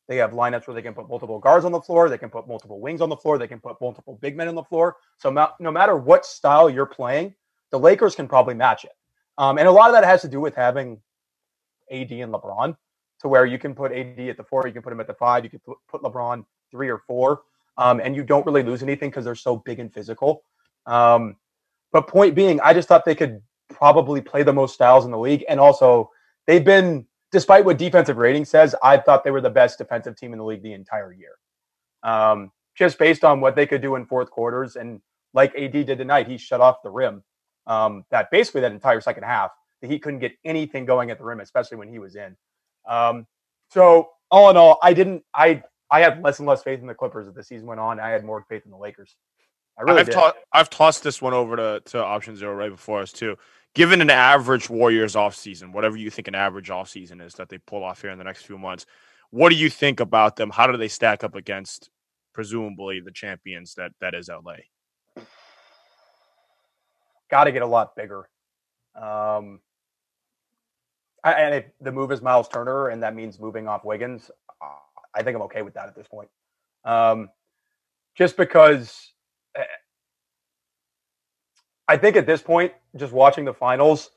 They have lineups where they can put multiple guards on the floor. They can put multiple wings on the floor. They can put multiple big men on the floor. So ma- no matter what style you're playing, the Lakers can probably match it. Um, and a lot of that has to do with having A D and LeBron, to where you can put A D at the four, you can put him at the five, you can put, put LeBron three or four, um, and you don't really lose anything because they're so big and physical. Um, but point being, I just thought they could probably play the most styles in the league. And also, they've been, despite what defensive rating says, I thought they were the best defensive team in the league the entire year. Um, just based on what they could do in fourth quarters. And like A D did tonight, he shut off the rim. Um, that basically that entire second half, the Heat couldn't get anything going at the rim, especially when he was in. Um, so all in all, I didn't, I, I had less and less faith in the Clippers as the season went on. I had more faith in the Lakers. I really I've, did. ta- I've tossed this one over to, to option zero right before us too. Given an average Warriors offseason, whatever you think an average offseason is that they pull off here in the next few months, what do you think about them? How do they stack up against presumably the champions that that is L A? Got to get a lot bigger. Um, I, and if the move is Miles Turner, and that means moving off Wiggins, uh, I think I'm okay with that at this point. Um, just because uh, I think at this point, just watching the finals,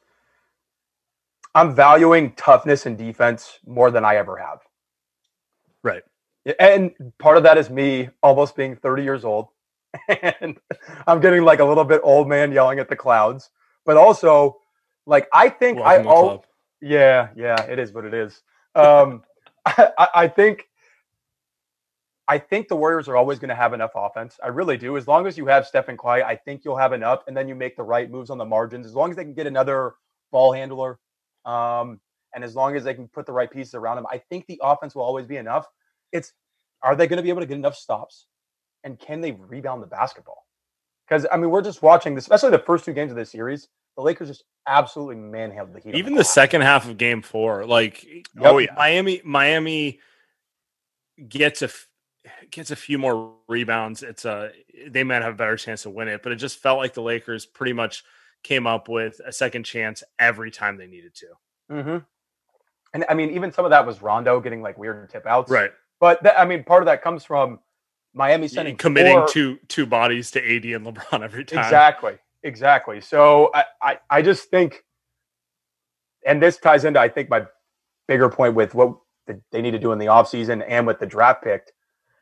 I'm valuing toughness and defense more than I ever have. Right. And part of that is me almost being thirty years old. And I'm getting like a little bit old man yelling at the clouds. But also, like, I think Welcome I to the oh yeah, yeah, it is what it is. Um, I, I think I think the Warriors are always going to have enough offense. I really do. As long as you have Steph and Kawhi, I think you'll have enough, and then you make the right moves on the margins. As long as they can get another ball handler, um, and as long as they can put the right pieces around them, I think the offense will always be enough. It's are they going to be able to get enough stops, and can they rebound the basketball? Because I mean, we're just watching, especially the first two games of this series. The Lakers just absolutely manhandled the Heat. Even the second half of Game Four, like Yep. oh yeah, Miami, Miami gets a gets a few more rebounds. It's a they might have a better chance to win it, but it just felt like the Lakers pretty much came up with a second chance every time they needed to. Mm-hmm. And I mean, even some of that was Rondo getting like weird tip outs, Right? But that, I mean, part of that comes from Miami sending committing four... two two bodies to A D and LeBron every time. Exactly. Exactly. So I, I, I just think, and this ties into, I think, my bigger point with what the, they need to do in the offseason and with the draft pick.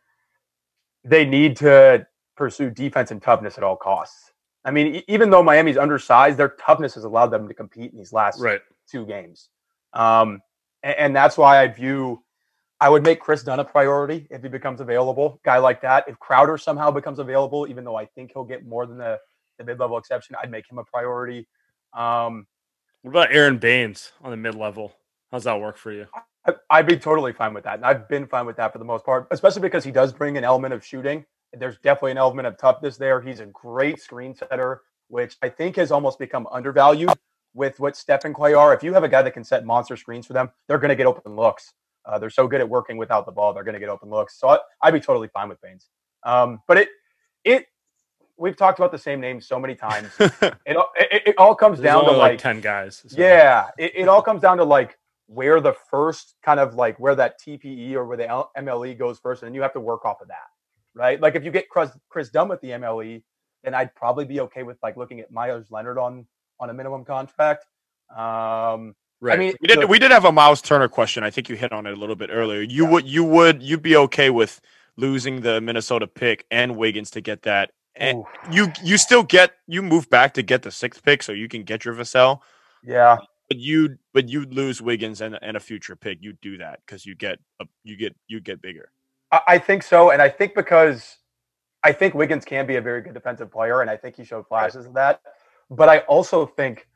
They need to pursue defense and toughness at all costs. I mean, e- even though Miami's undersized, their toughness has allowed them to compete in these last right. two games. Um, and, and that's why I view, I would make Chris Dunn a priority if he becomes available. Guy like that. If Crowder somehow becomes available, even though I think he'll get more than the the mid-level exception, I'd make him a priority. Um, what about Aaron Baines on the mid-level? How's that work for you? I, I'd be totally fine with that. And I've been fine with that for the most part, especially because he does bring an element of shooting. There's definitely an element of toughness there. He's a great screen setter, which I think has almost become undervalued with what Steph and Clay are. If you have a guy that can set monster screens for them, they're going to get open looks. Uh, they're so good at working without the ball. They're going to get open looks. So I, I'd be totally fine with Baines. Um, but it, it, we've talked about the same name so many times. it, it, it all comes There's down to like, like ten guys. So. Yeah, it, it all comes down to like where the first kind of like where that T P E or where the M L E goes first, and you have to work off of that, right? Like if you get Chris, Chris Dunn with the M L E, then I'd probably be okay with like looking at Myers Leonard on on a minimum contract. Um, right. I mean, we did the, we did have a Miles Turner question. I think you hit on it a little bit earlier. You yeah. would you would you'd be okay with losing the Minnesota pick and Wiggins to get that. And you you still get you move back to get the sixth pick so you can get your Vassell. Yeah, but you but you lose Wiggins and, and a future pick. You do that because you get a, you get you get bigger. I, I think so, and I think because I think Wiggins can be a very good defensive player, and I think he showed flashes of that. But I also think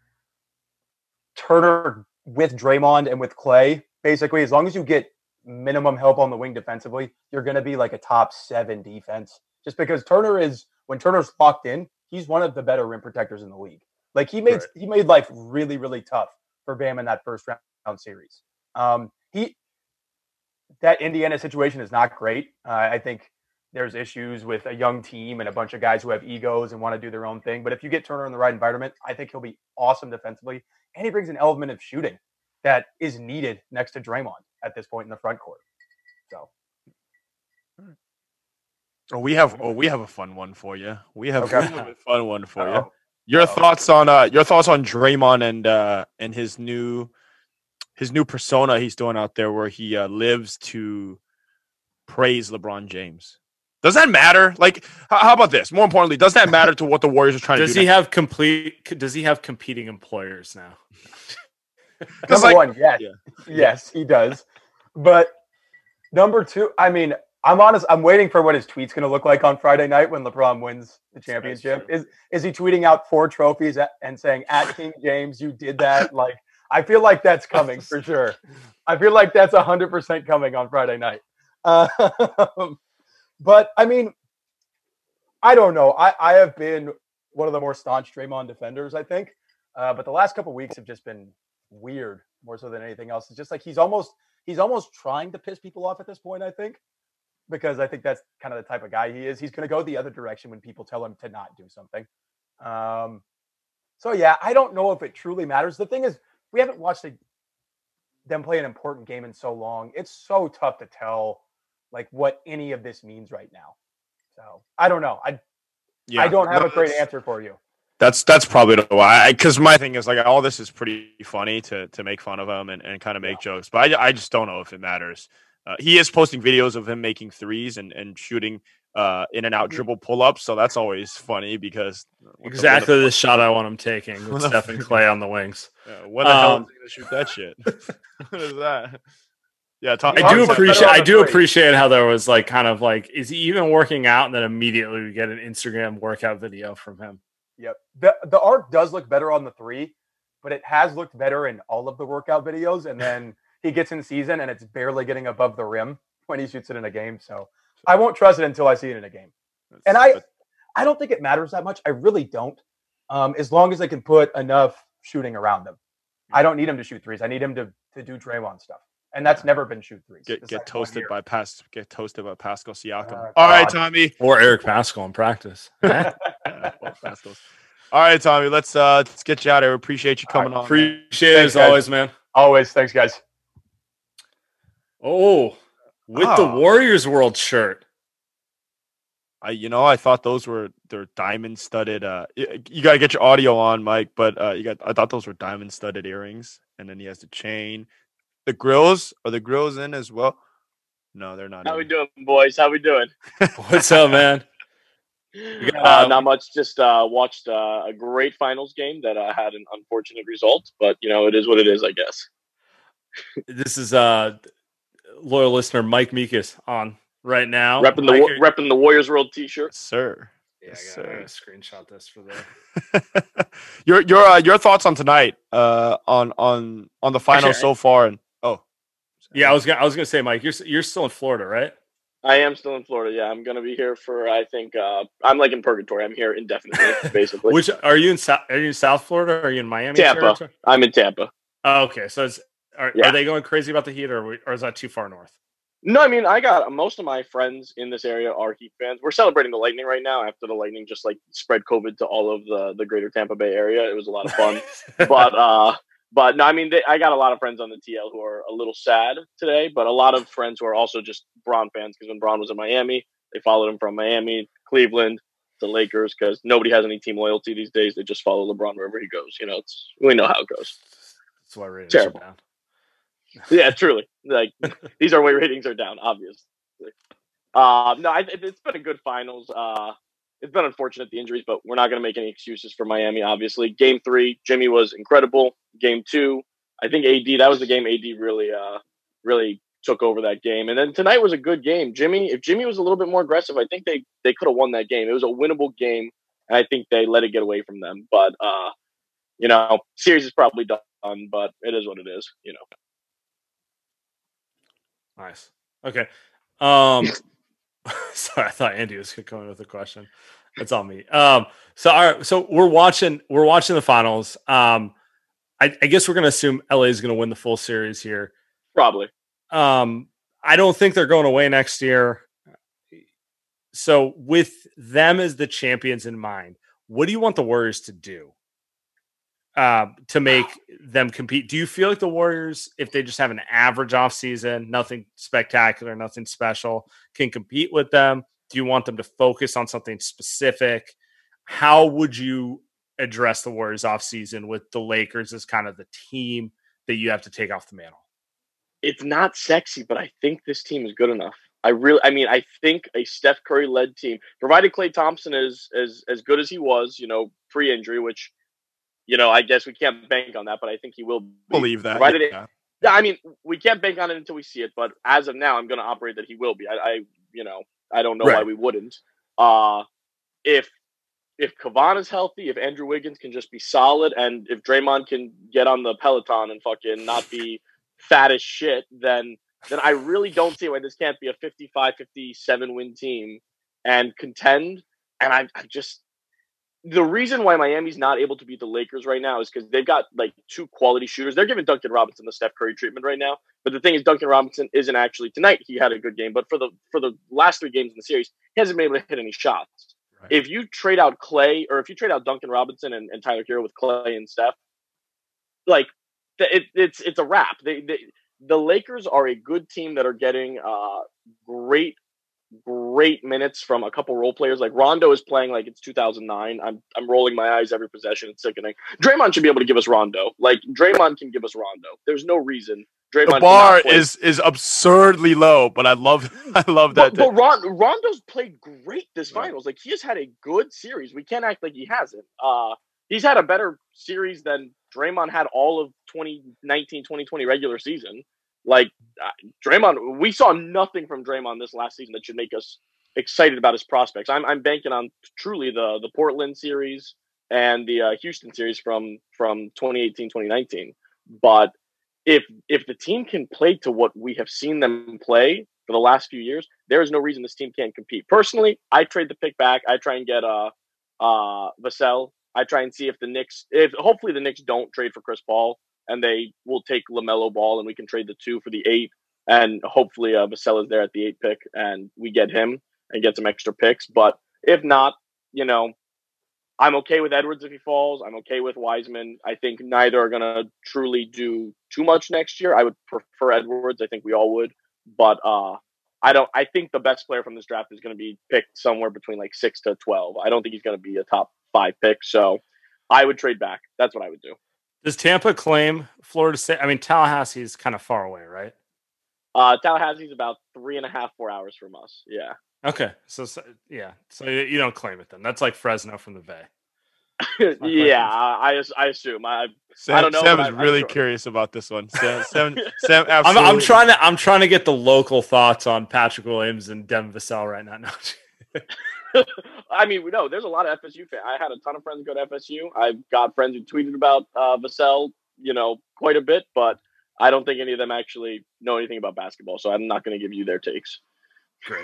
Turner with Draymond and with Clay, basically, as long as you get minimum help on the wing defensively, you're going to be like a top seven defense. Just because Turner is. When Turner's locked in, he's one of the better rim protectors in the league. Like he made right. he made life really, really tough for Bam in that first round series. Um, he that Indiana situation is not great. Uh, I think there's issues with a young team and a bunch of guys who have egos and want to do their own thing. But if you get Turner in the right environment, I think he'll be awesome defensively, and he brings an element of shooting that is needed next to Draymond at this point in the front court. So Oh, we have oh we have a fun one for you. We have, Okay. we have a fun one for you. Uh-oh. Your Uh-oh. thoughts on uh your thoughts on Draymond and uh and his new his new persona he's doing out there where he uh, lives to praise LeBron James. Does that matter? Like, how, how about this? More importantly, does that matter to what the Warriors are trying Does to do? he now? have complete? Does he have competing employers now? Number like- one, yes, Yeah. yes, he does. But number two, I mean, I'm honest. I'm waiting for what his tweet's going to look like on Friday night when LeBron wins the championship. true. Is is he tweeting out four trophies at, and saying, "At King James, you did that"? Like, I feel like that's coming for sure. I feel like that's a hundred percent coming on Friday night. Uh, but I mean, I don't know. I I have been one of the more staunch Draymond defenders, I think. Uh, but the last couple weeks have just been weird, more so than anything else. It's just like he's almost he's almost trying to piss people off at this point, I think, because I think that's kind of the type of guy he is. He's going to go the other direction when people tell him to not do something. Um, so yeah, I don't know if it truly matters. The thing is, we haven't watched a, them play an important game in so long. It's so tough to tell like what any of this means right now. So I don't know. I Yeah, I don't have no, a great that's- answer for you. That's that's probably the why. Because my thing is like all this is pretty funny to to make fun of him and, and kind of make jokes, but I, I just don't know if it matters. Uh, he is posting videos of him making threes and and shooting uh, in and out dribble pull ups, so that's always funny because what the- Exactly the shot I want him taking What with the Stephen fuck? Clay on the wings. Yeah, when the hell Um, is he gonna shoot that shit? What is that? Yeah, Tom, I Tom's do like appreciate. better on I the do three. appreciate how there was like kind of like, is he even working out? And then immediately we get an Instagram workout video from him. Yep. The the arc does look better on the three, but it has looked better in all of the workout videos. And then he gets in season and it's barely getting above the rim when he shoots it in a game. So I won't trust it until I see it in a game. And I I don't think it matters that much. I really don't. Um, as long as they can put enough shooting around them. I don't need him to shoot threes. I need him to to do Draymond stuff. And that's never been shoot threes. get It's get like one toasted year. by Pas get toasted by Pascal Siakam. Uh, All right, God. Tommy. Or Eric Pascal in practice. Yeah, well, Pascal's. All right, Tommy. Let's uh let's get you out of here. Appreciate you All right, coming on. man. Appreciate it Thanks, as guys. always, man. Always. Thanks, guys. Oh, with the Oh. Warriors World shirt. I, you know, I thought those were they're diamond studded. Uh, y- you got to get your audio on, Mike. But uh, you got, I thought those were diamond studded earrings, and then he has the chain. The grills are the grills in as well. No, they're not. How in. we doing, boys? How we doing? What's up, man? got, Uh, um, not much. Just uh, watched uh, a great finals game that uh, had an unfortunate result, but you know it is what it is, I guess. This is uh loyal listener Mike Mikas on right now. Repping the Mike, Wa- are- repping the Warriors World T-shirt. Yes, sir. Yeah, Yes, I gotta, I sir. gotta screenshot this for the. your your uh, your thoughts on tonight? Uh, on on on the finals Actually, so far, and oh, Yeah, I was gonna I was gonna say, Mike, you're you're still in Florida, right? I am still in Florida. Yeah, I'm gonna be here for. I think uh, I'm like in purgatory. I'm here indefinitely, basically. Which are you in South? Are you in South Florida? Or are you in Miami? Tampa. territory? I'm in Tampa. Oh, okay, so it's are, Yeah. are they going crazy about the Heat, or are we- or is that too far north? No, I mean I got most of my friends in this area are Heat fans. We're celebrating the Lightning right now after the Lightning just like spread COVID to all of the the greater Tampa Bay area. It was a lot of fun. but uh but no, I mean they, I got a lot of friends on the T L who are a little sad today, but a lot of friends who are also just Braun fans because when Braun was in Miami, they followed him from Miami, Cleveland, to Lakers because nobody has any team loyalty these days. They just follow LeBron wherever he goes. You know, it's we know how it goes. That's why ratings Terrible. are down. Yeah, truly. Like these are way ratings are down, obviously. Uh, no, I, it, it's been a good finals. Uh, it's been unfortunate the injuries, but we're not going to make any excuses for Miami. Obviously, Game three, Jimmy was incredible. Game two, I think A D. That was the game A D really, uh, really took over that game. And then tonight was a good game. Jimmy, if Jimmy was a little bit more aggressive, I think they they could have won that game. It was a winnable game, and I think they let it get away from them. But uh, you know, series is probably done, but it is what it is. You know. Nice. Okay. Um, sorry, I thought Andy was coming with a question. That's on me. Um, so all right, so we're watching we're watching the finals. Um, I, I guess we're gonna assume L A is gonna win the full series here. Probably. Um, I don't think they're going away next year. So with them as the champions in mind, what do you want the Warriors to do? uh, to make them compete. Do you feel like the Warriors, if they just have an average offseason, nothing spectacular, nothing special, can compete with them? Do you want them to focus on something specific? How would you address the Warriors offseason with the Lakers as kind of the team that you have to take off the mantle? It's not sexy, but I think this team is good enough. I really, I mean, I think a Steph Curry led team, provided Klay Thompson is as as good as he was, you know, pre-injury, which, you know, I guess we can't bank on that, but I think he will be. Believe that. Provided yeah. it, yeah, I mean, we can't bank on it until we see it, but as of now, I'm going to operate that he will be. I, I you know, I don't know Right. why we wouldn't. Uh, if if Kavan is healthy, if Andrew Wiggins can just be solid, and if Draymond can get on the Peloton and fucking not be fat as shit, then then I really don't see why this can't be a fifty-five, fifty-seven win team and contend. And I, I just the reason why Miami's not able to beat the Lakers right now is because they've got like two quality shooters. They're giving Duncan Robinson the Steph Curry treatment right now. But the thing is, Duncan Robinson isn't actually tonight. He had a good game, but for the for the last three games in the series, he hasn't been able to hit any shots. Right. If you trade out Klay, or if you trade out Duncan Robinson and, and Tyler Hero with Klay and Steph, like it, it's it's a wrap. They, they the Lakers are a good team that are getting uh, great. Great minutes from a couple role players. Like Rondo is playing like it's two thousand nine. I'm I'm rolling my eyes every possession. It's sickening. Draymond should be able to give us Rondo. Like Draymond can give us Rondo. There's no reason Draymond. The bar is is absurdly low, but I love I love that. But, but Ron, Rondo's played great this finals. Like he has had a good series. We can't act like he hasn't. Uh, he's had a better series than Draymond had all of twenty nineteen, twenty twenty regular season. Like uh, Draymond, we saw nothing from Draymond this last season that should make us excited about his prospects. I'm I'm banking on truly the the Portland series and the uh, Houston series from from twenty eighteen, twenty nineteen. But if if the team can play to what we have seen them play for the last few years, there is no reason this team can't compete. Personally, I trade the pick back. I try and get uh uh Vassell. I try and see if the Knicks, if hopefully the Knicks don't trade for Chris Paul. And they will take LaMelo Ball, and we can trade the two for the eight. And hopefully uh, Vassell is there at the eight pick, and we get him and get some extra picks. But if not, you know, I'm okay with Edwards if he falls. I'm okay with Wiseman. I think neither are going to truly do too much next year. I would prefer Edwards. I think we all would. But uh, I don't. I think the best player from this draft is going to be picked somewhere between like six to twelve. I don't think he's going to be a top five pick. So I would trade back. That's what I would do. Does Tampa claim Florida State? I mean, Tallahassee is kind of far away, right? Uh, Tallahassee's about three and a half, four hours from us. Yeah. Okay. So, so yeah. So you don't claim it then. That's like Fresno from the Bay. yeah, I, I assume. I Sam, I don't know. Sam is I, really sure. curious about this one. Sam, Sam, Sam I'm, absolutely. I'm trying to. I'm trying to get the local thoughts on Patrick Williams and Devin Vassell right now. No. I mean, no, there's a lot of F S U fans. I had a ton of friends go to F S U. I've got friends who tweeted about uh, Vassell, you know, quite a bit, but I don't think any of them actually know anything about basketball, so I'm not going to give you their takes. Great.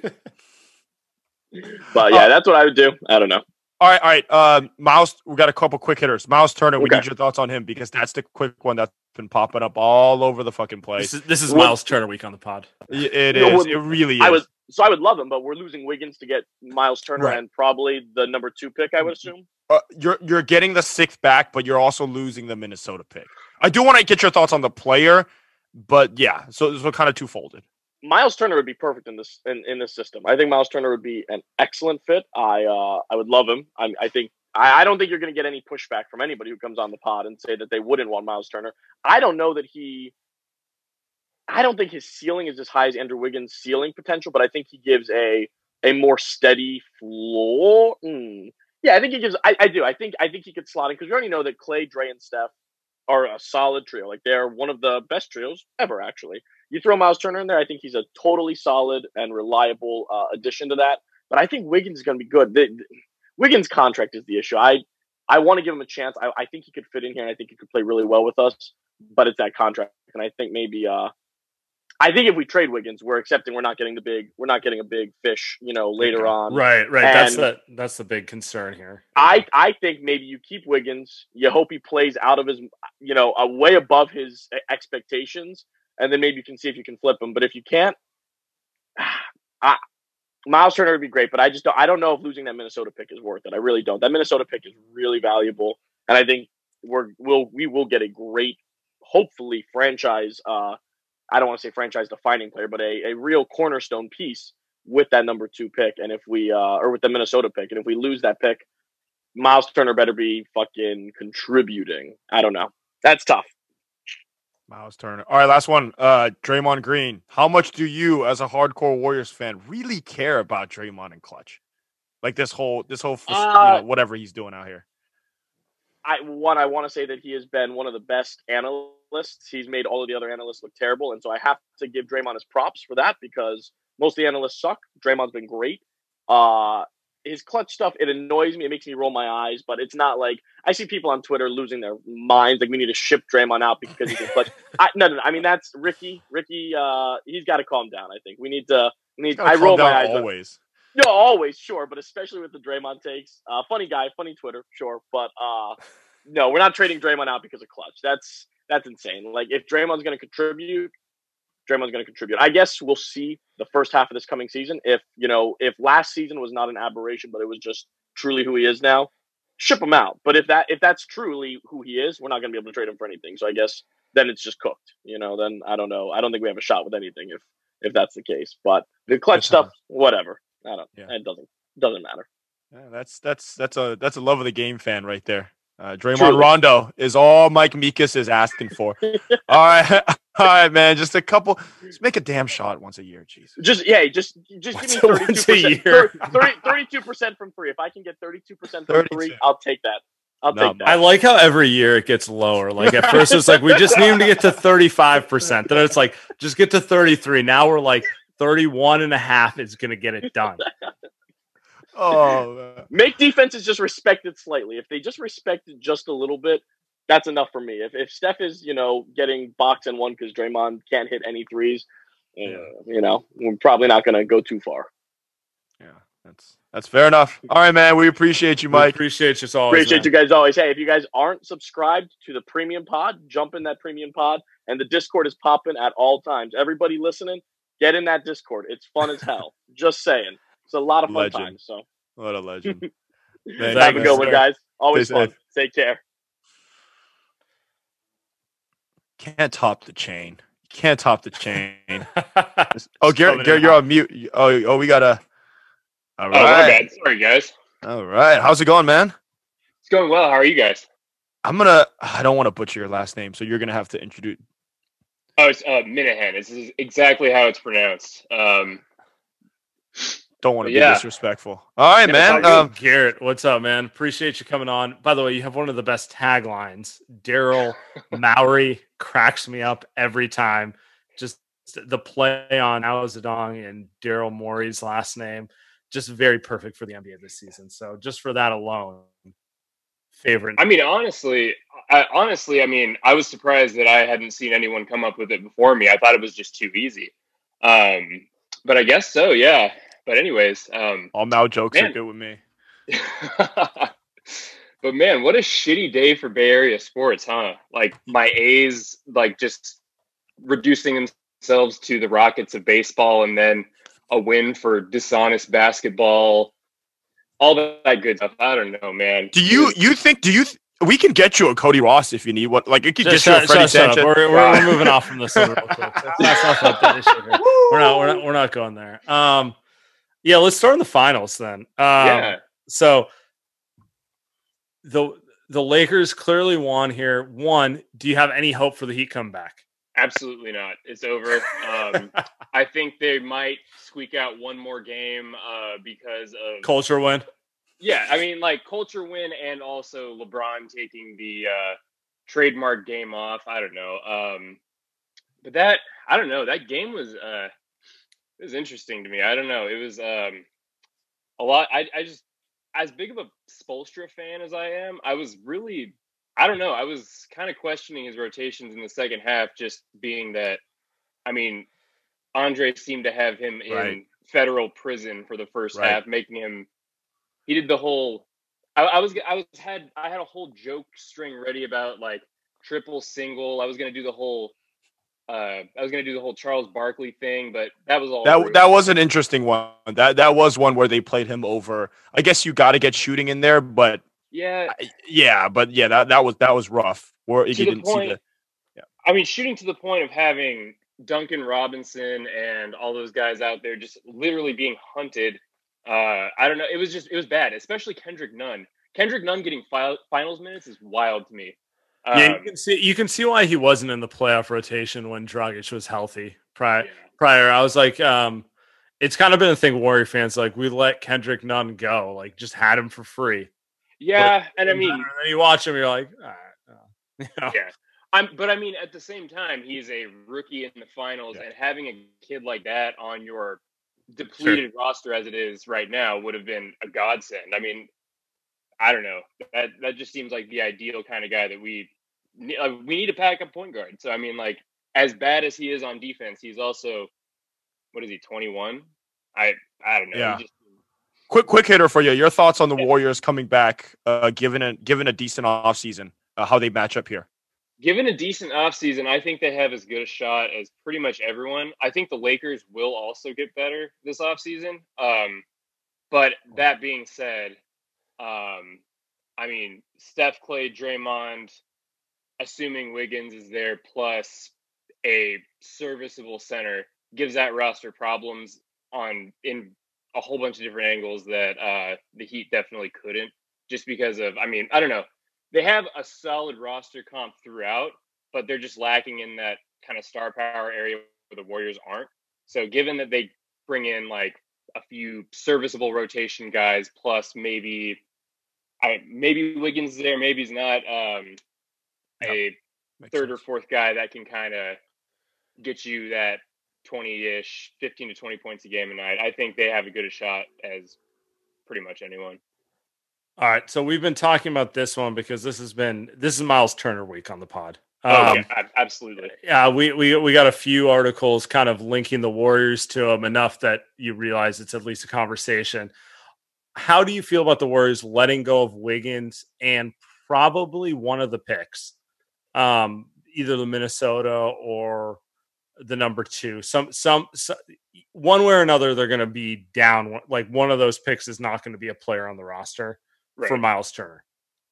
But yeah, that's what I would do. I don't know. All right, all right. Uh, Miles, we got a couple quick hitters. Miles Turner, we Okay. need your thoughts on him because that's the quick one that's been popping up all over the fucking place. This is, this is What- Miles Turner week on the pod. It You know, is. what- It really is. I was so I would love him, but we're losing Wiggins to get Miles Turner Right. and probably the number two pick, I would assume. Uh, you're you're getting the sixth back, but you're also losing the Minnesota pick. I do want to get your thoughts on the player, but yeah, so so kind of two-folded. Miles Turner would be perfect in this in, in this system. I think Miles Turner would be an excellent fit. I uh, I would love him. I, I think I, I don't think you're going to get any pushback from anybody who comes on the pod and say that they wouldn't want Miles Turner. I don't know that he. I don't think his ceiling is as high as Andrew Wiggins' ceiling potential, but I think he gives a a more steady floor. Mm. Yeah, I think he gives. I, I do. I think I think he could slot in because we already know that Klay, Dre, and Steph are a solid trio. Like they're one of the best trios ever. Actually, you throw Miles Turner in there, I think he's a totally solid and reliable uh, addition to that. But I think Wiggins is going to be good. The, the, Wiggins' contract is the issue. I I want to give him a chance. I, I think he could fit in here, and I think he could play really well with us. But it's that contract, and I think maybe. Uh, I think if we trade Wiggins, we're accepting we're not getting the big we're not getting a big fish, you know, later on. Right, right. That's And- the that's the big concern here. I, I think maybe you keep Wiggins. You hope he plays out of his, you know, uh, way above his expectations, and then maybe you can see if you can flip him. But if you can't, I, Miles Turner would be great. But I just don't, I don't know if losing that Minnesota pick is worth it. I really don't. That Minnesota pick is really valuable, and I think we're we'll we will get a great, hopefully franchise. Uh, I don't want to say franchise defining player, but a, a real cornerstone piece with that number two pick. And if we uh, or with the Minnesota pick, and if we lose that pick, Miles Turner better be fucking contributing. I don't know. That's tough. Miles Turner. All right, last one. Uh, Draymond Green. How much do you, as a hardcore Warriors fan, really care about Draymond and Clutch? Like this whole, this whole, uh, you know, whatever he's doing out here. I one, I want to say that he has been one of the best analysts. He's made all of the other analysts look terrible, and so I have to give Draymond his props for that because most of the analysts suck. Draymond's been great. Uh, his clutch stuff, it annoys me. It makes me roll my eyes, but it's not like I see people on Twitter losing their minds. Like we need to ship Draymond out because he's clutch. I, no, no, no. I mean, that's Ricky. Ricky, uh, he's got to calm down. I think we need to. We need. I roll my eyes always. No, always, sure, but especially with the Draymond takes. Uh, funny guy, funny Twitter, sure, but uh, no, we're not trading Draymond out because of clutch. That's that's insane. Like if Draymond's going to contribute, Draymond's going to contribute. I guess we'll see the first half of this coming season. If you know, if last season was not an aberration, but it was just truly who he is now, ship him out. But if that if that's truly who he is, we're not going to be able to trade him for anything. So I guess then it's just cooked. You know, then I don't know. I don't think we have a shot with anything if if that's the case. But the clutch stuff, whatever. I don't. Yeah. It doesn't doesn't matter. Yeah, that's that's that's a that's a love of the game fan right there. Uh, Draymond Truly. Rondo is all Mike Mikas is asking for. all right, all right, man. Just a couple. Just make a damn shot once a year, Jesus. Just yeah, just just once give me thirty-two percent. thirty, thirty-two percent from three. If I can get thirty-two percent from three, I'll take that. I'll no, take that. I like how every year it gets lower. Like at first it's like we just need him to get to thirty-five percent. Then it's like just get to thirty-three. Now we're like thirty-one and a half is going to get it done. Oh, man. Make defenses just respect it slightly. If they just respect it just a little bit, that's enough for me. If if Steph is, you know, getting boxed and one because Draymond can't hit any threes, yeah. uh, you know, we're probably not going to go too far. Yeah, that's that's fair enough. All right, man. We appreciate you, Mike. We appreciate you always. Appreciate man. you guys always. Hey, if you guys aren't subscribed to the premium pod, jump in that premium pod, and the Discord is popping at all times. Everybody listening, get in that Discord. It's fun as hell. Just saying. It's a lot of fun legend. times. So what a legend. Man, have a good one, guys. Always Stay fun. safe. Take care. Can't top the chain. Can't top the chain. oh, Garrett, Garrett you're on mute. Oh, oh, we gotta. All right. Oh, my bad. Sorry, guys. All right. How's it going, man? It's going well. How are you guys? I'm gonna. I don't want to butcher your last name, so you're gonna have to introduce. Oh, it's uh, Minahan. This is exactly how it's pronounced. Um, Don't want to be yeah. disrespectful. All right, yeah, man. Um, Garrett, what's up, man? Appreciate you coming on. By the way, you have one of the best taglines. Daryl Mowry cracks me up every time. Just the play on Ao Zedong and Daryl Morey's last name, just very perfect for the N B A this season. So just for that alone, favorite. I mean, honestly, I, honestly, I mean, I was surprised that I hadn't seen anyone come up with it before me. I thought it was just too easy. Um, but I guess so, yeah. But anyways, um, all Mao jokes man. are good with me. But man, what a shitty day for Bay Area sports, huh? Like my A's, like just reducing themselves to the Rockets of baseball, and then a win for dishonest basketball, all that good stuff. I don't know, man. Do you you think? Do you? Th- we can get you a Cody Ross if you need one. Like it could just get you a Freddie Sanchez. We're, we're, we're moving off from this one real quick. That's, that's not like that issue here. We're not. We're not. We're not going there. Um. Yeah, let's start in the finals then. Um, yeah. So the the Lakers clearly won here. One, do you have any hope for the Heat comeback? Absolutely not. It's over. Um, I think they might squeak out one more game uh, because of culture win. Yeah, I mean, like culture win, and also LeBron taking the uh, trademark game off. I don't know. Um, but that I don't know. That game was. Uh, It was interesting to me. I don't know. It was um, a lot. I, I just, as big of a Spoelstra fan as I am, I was really, I don't know. I was kind of questioning his rotations in the second half, just being that, I mean, Andre seemed to have him in right. federal prison for the first right. half, making him, he did the whole, I, I was, I was, had, I had a whole joke string ready about like triple single. I was going to do the whole, Uh, I was going to do the whole Charles Barkley thing, but that was all. That rude. that was an interesting one. That that was one where they played him over. I guess you got to get shooting in there, but Yeah, I, yeah, but yeah, that that was that was rough. Or you to the didn't point. see the. Yeah. I mean, shooting to the point of having Duncan Robinson and all those guys out there just literally being hunted. Uh, I don't know. It was just it was bad, especially Kendrick Nunn. Kendrick Nunn getting fi- finals minutes is wild to me. Um, Yeah, you can see you can see why he wasn't in the playoff rotation when Dragic was healthy. Prior, Yeah. prior, I was like, um, it's kind of been a thing. Warrior fans like we let Kendrick Nunn go, like just had him for free. yeah, But and I then mean, then you watch him, you're like, all right, uh, you know. yeah. I'm, but I mean, at the same time, he's a rookie in the finals, Yeah. and having a kid like that on your depleted roster as it is right now would have been a godsend. I mean, I don't know. That that just seems like the ideal kind of guy that we ne- uh, we need to pack up point guard. So I mean, like as bad as he is on defense, he's also what is he twenty-one? I I don't know. Yeah. He just, Quick, quick hitter for you. Your thoughts on the Warriors coming back, uh, given a given a decent offseason, uh, how they match up here? given a decent offseason, I think they have as good a shot as pretty much everyone. I think the Lakers will also get better this offseason. Um, but that being said, um, I mean, Steph, Clay, Draymond, assuming Wiggins is there, plus a serviceable center, gives that roster problems on in a whole bunch of different angles that uh, the Heat definitely couldn't. Just because of, I mean, I don't know. They have a solid roster comp throughout, but they're just lacking in that kind of star power area where the Warriors aren't. So given that they bring in like a few serviceable rotation guys, plus maybe I maybe Wiggins is there, maybe he's not, um, a Makes third sense. or fourth guy that can kind of get you that twenty-ish, fifteen to twenty points a game a night. I think they have as good a shot as pretty much anyone. All right, so we've been talking about this one because this has been this is Miles Turner week on the pod. Oh, Um, yeah, ab- absolutely. Yeah, we, we we got a few articles kind of linking the Warriors to him enough that you realize it's at least a conversation. How do you feel about the Warriors letting go of Wiggins and probably one of the picks, um, either the Minnesota or the number two? Some some, some one way or another, they're going to be down. Like one of those picks is not going to be a player on the roster Right. for Miles Turner.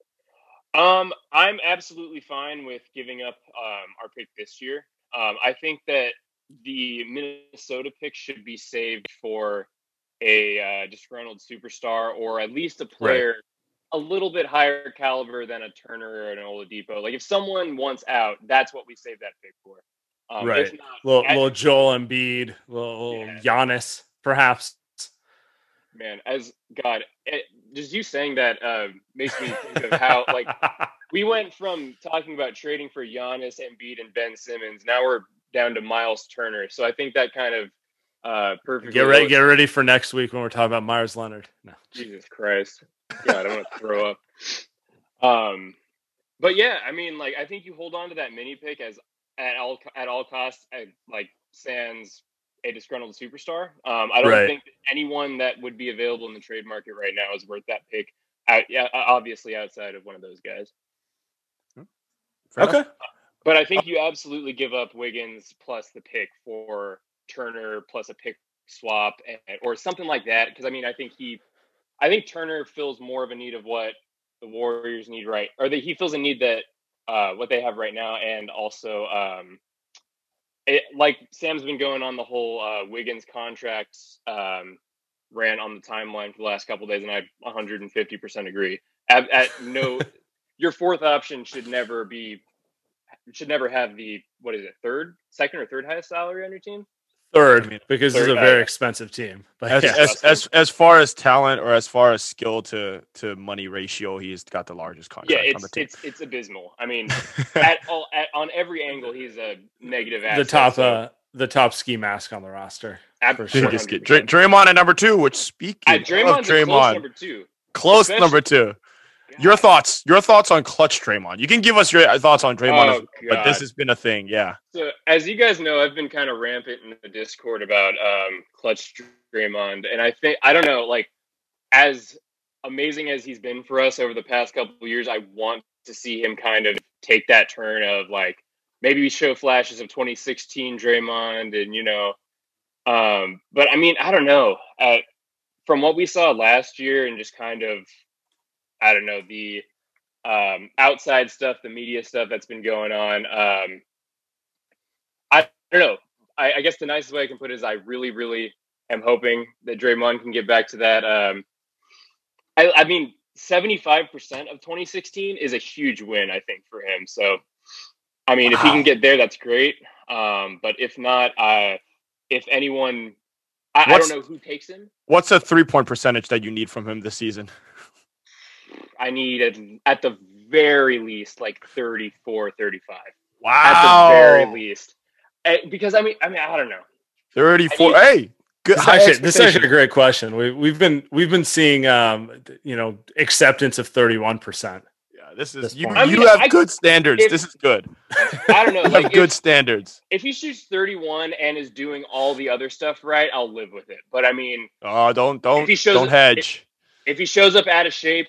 Um, I'm absolutely fine with giving up um, our pick this year. Um, I think that the Minnesota pick should be saved for a uh, disgruntled superstar or at least a player a little bit higher caliber than a Turner or an Oladipo. Like if someone wants out, that's what we save that pick for. Um, Right. If not, Little, as- little Joel Embiid, little Yeah. Giannis, perhaps. man, as God, it, just you saying that uh, makes me think of how like we went from talking about trading for Giannis, Embiid, and Ben Simmons. Now we're down to Miles Turner. So I think that kind of uh, perfectly. Get ready, get ready for next week when we're talking about Myers Leonard. No. Jesus Christ, God, I'm gonna throw up. Um, but yeah, I mean, like I think you hold on to that mini pick as at all at all costs, at, like sans a disgruntled superstar. Um, I don't Right. think that anyone that would be available in the trade market right now is worth that pick. Out, yeah, obviously outside of one of those guys. Fair Okay. enough. But I think you absolutely give up Wiggins plus the pick for Turner plus a pick swap and, or something like that. Because I mean, I think he, I think Turner fills more of a need of what the Warriors need right, or that he fills a need that uh, what they have right now, and also um, it, like Sam's been going on the whole uh, Wiggins contracts um, rant on the timeline for the last couple of days, and I one hundred fifty percent agree. At, at no, your fourth option should never be. Should never have the what is it third, second or third highest salary on your team. Third, I mean, because this is third, a very uh, expensive team. But As, yeah. as as as far as talent or as far as skill to to money ratio, he's got the largest Yeah, contract on it's the team. it's it's abysmal. I mean, at all at, on every angle, he's a negative the asset. top so uh, the top ski mask on the roster. ab- for Dude, sure. just get one hundred Dray- percent. Draymond at number two, which speaking At of Draymond's a close Draymond, number two. close Especially- number two. God. Your thoughts, your thoughts on clutch Draymond. You can give us your thoughts on Draymond, Oh, as well, but this God. has been a thing. Yeah, So, as you guys know, I've been kind of rampant in the Discord about um, Clutch Draymond, and I think I don't know, like as amazing as he's been for us over the past couple of years, I want to see him kind of take that turn of like maybe we show flashes of twenty sixteen Draymond, and you know, um, but I mean, I don't know. Uh, from what we saw last year, and just kind of I don't know, the um, outside stuff, the media stuff that's been going on. Um, I don't know. I, I guess the nicest way I can put it is I really, really am hoping that Draymond can get back to that. Um, I, I mean, seventy-five percent of twenty sixteen is a huge win, I think, for him. So, I mean, wow. if he can get there, that's great. Um, but if not, uh, if anyone, I, I don't know who takes him. What's a three-point percentage that you need from him this season? I need at, at the very least like thirty-four, thirty-five. Wow. At the very least. Because, I mean, I mean, I don't know. thirty-four. I mean, hey. Good, this, actually, this is actually a great question. We, we've been we've been seeing um, you know acceptance of thirty-one percent. Yeah, this is this you. I mean, you have I, good standards. if, this is good. I don't know. You like, have good if, standards. If he shoots thirty-one and is doing all the other stuff right, I'll live with it. But I mean, oh, don't don't if he shows don't up, hedge. If, if he shows up out of shape,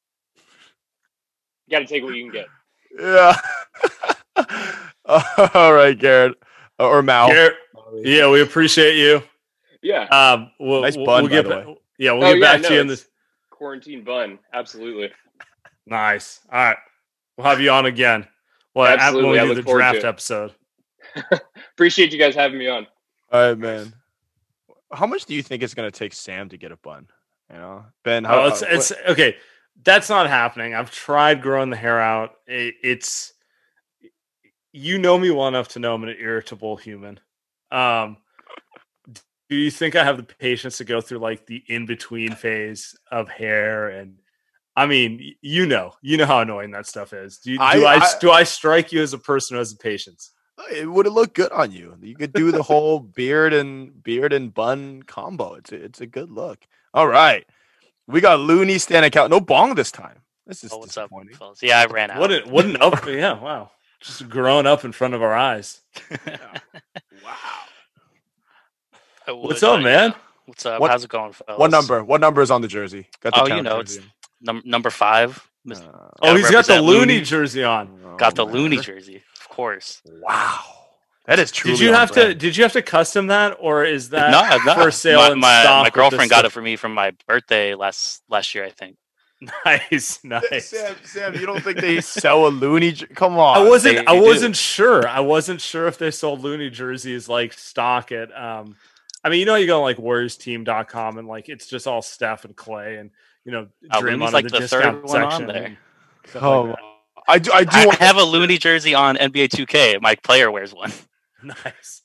you got to take what you can get. Yeah. All right, Garrett or Mal. Garrett, yeah, we appreciate you. Yeah. Um, we'll, nice we'll, bun, we'll get by the way. Yeah, we'll oh, get yeah, back no, to you in this quarantine bun. Absolutely. Nice. All right, we'll have you on again. Well, Absolutely. when I we do look the forward draft to it. episode. Appreciate you guys having me on. All right, man. How much do you think it's going to take Sam to get a bun? You know, Ben. How, oh, it's it's okay. That's not happening. I've tried growing the hair out. It, it's you know me well enough to know I'm an irritable human. Um, do you think I have the patience to go through like the in between phase of hair? And I mean, you know, you know how annoying that stuff is. Do, you, do I, I, I do I strike you as a person who has the patience? It would have looked good on you. You could do the whole beard and beard and bun combo. It's a, it's a good look. All right, we got Looney standing out. No bong this time. This is oh, what's up, disappointing. fellas? Yeah, I ran out. What an, what an up! Yeah, wow. Just grown up in front of our eyes. Wow. Would, What's up, man? What's up? What, How's it going, fellas? What number? What number is on the jersey? Got the oh, you know, jersey. it's num- number five. Uh, oh, he's got the Looney, Looney jersey on. Oh, got the man. Looney jersey, of course. Wow. That is truly. Did you have brand. to? Did you have to custom that, or is that no, no. for sale? My, in my, stock my girlfriend got stuff? it for me for my birthday last last year, I think. Nice, nice. Sam, Sam, you don't think they sell a Looney? Jer- Come on. I wasn't. They- I they wasn't do. sure. I wasn't sure if they sold Looney jerseys like stock at. Um, I mean, you know, you go on like Warriors Team dot com and like it's just all Steph and Clay and you know Uh, Draymond Looney's in like the the discount third one on section. there. and stuff Oh, like I do. I do. I want- have a Looney jersey on N B A two K. My player wears one. that. Nice.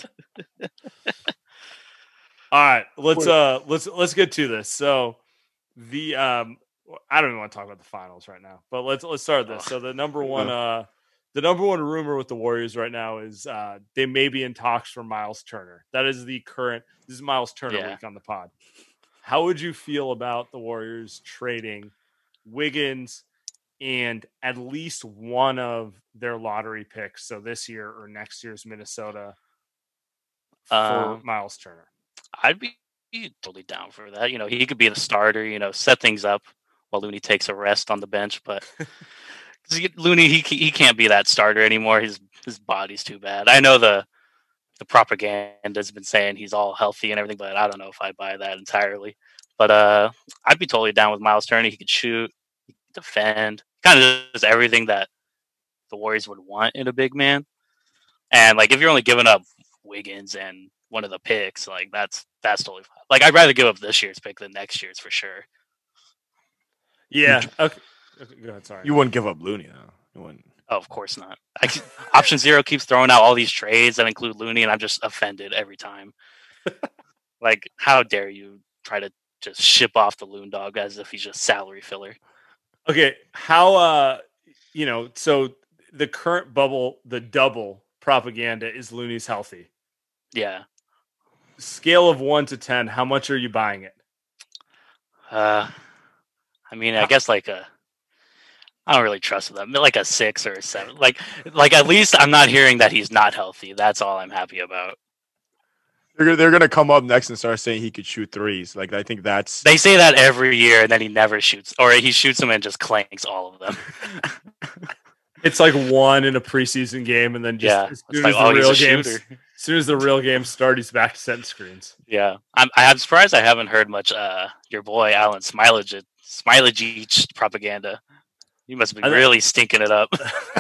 All right, let's uh let's let's get to this. So the um I don't even want to talk about the finals right now, but let's let's start this. So the number one uh the number one rumor with the Warriors right now is uh they may be in talks for Miles Turner. That is the current this is Miles Turner Yeah. week on the pod. How would you feel about the Warriors trading Wiggins and at least one of their lottery picks, so this year or next year's Minnesota, for Um, Miles Turner? I'd be totally down for that. You know, he could be the starter, you know, set things up while Looney takes a rest on the bench. But Looney, he he can't be that starter anymore. His his body's too bad. I know the the propaganda's been saying he's all healthy and everything, but I don't know if I buy that entirely. But uh, I'd be totally down with Miles Turner. He could shoot, he could defend, kind of does everything that the Warriors would want in a big man. And like, if you're only giving up Wiggins and one of the picks, like that's that's totally fine. Like, I'd rather give up this year's pick than next year's for sure. Yeah. Okay. okay. Go ahead. Sorry. You wouldn't give up Looney, though. You wouldn't. Oh, of course not. I, Option Zero keeps throwing out all these trades that include Looney, and I'm just offended every time. Like, how dare you try to just ship off the Loon Dog as if he's just salary filler? Okay. How? Uh. You know. So the current bubble, the double propaganda is Looney's healthy. Yeah. Scale of one to ten. How much are you buying it? Uh, I mean, I guess like a. I don't really trust them. Like a six or a seven. Like, like at least I'm not hearing that he's not healthy. That's all I'm happy about. They're they're gonna come up next and start saying he could shoot threes. Like I think that's They say that every year, and then he never shoots, or he shoots them and just clanks all of them. It's like one in a preseason game, and then just Yeah, as it's soon like, as the oh, he's real a games, shooter. as soon as the real game starts, he's back to setting screens. Yeah, I'm. I'm surprised I haven't heard much. Uh, your boy Alan Smilage Smiley G propaganda. You must be I- really stinking it up.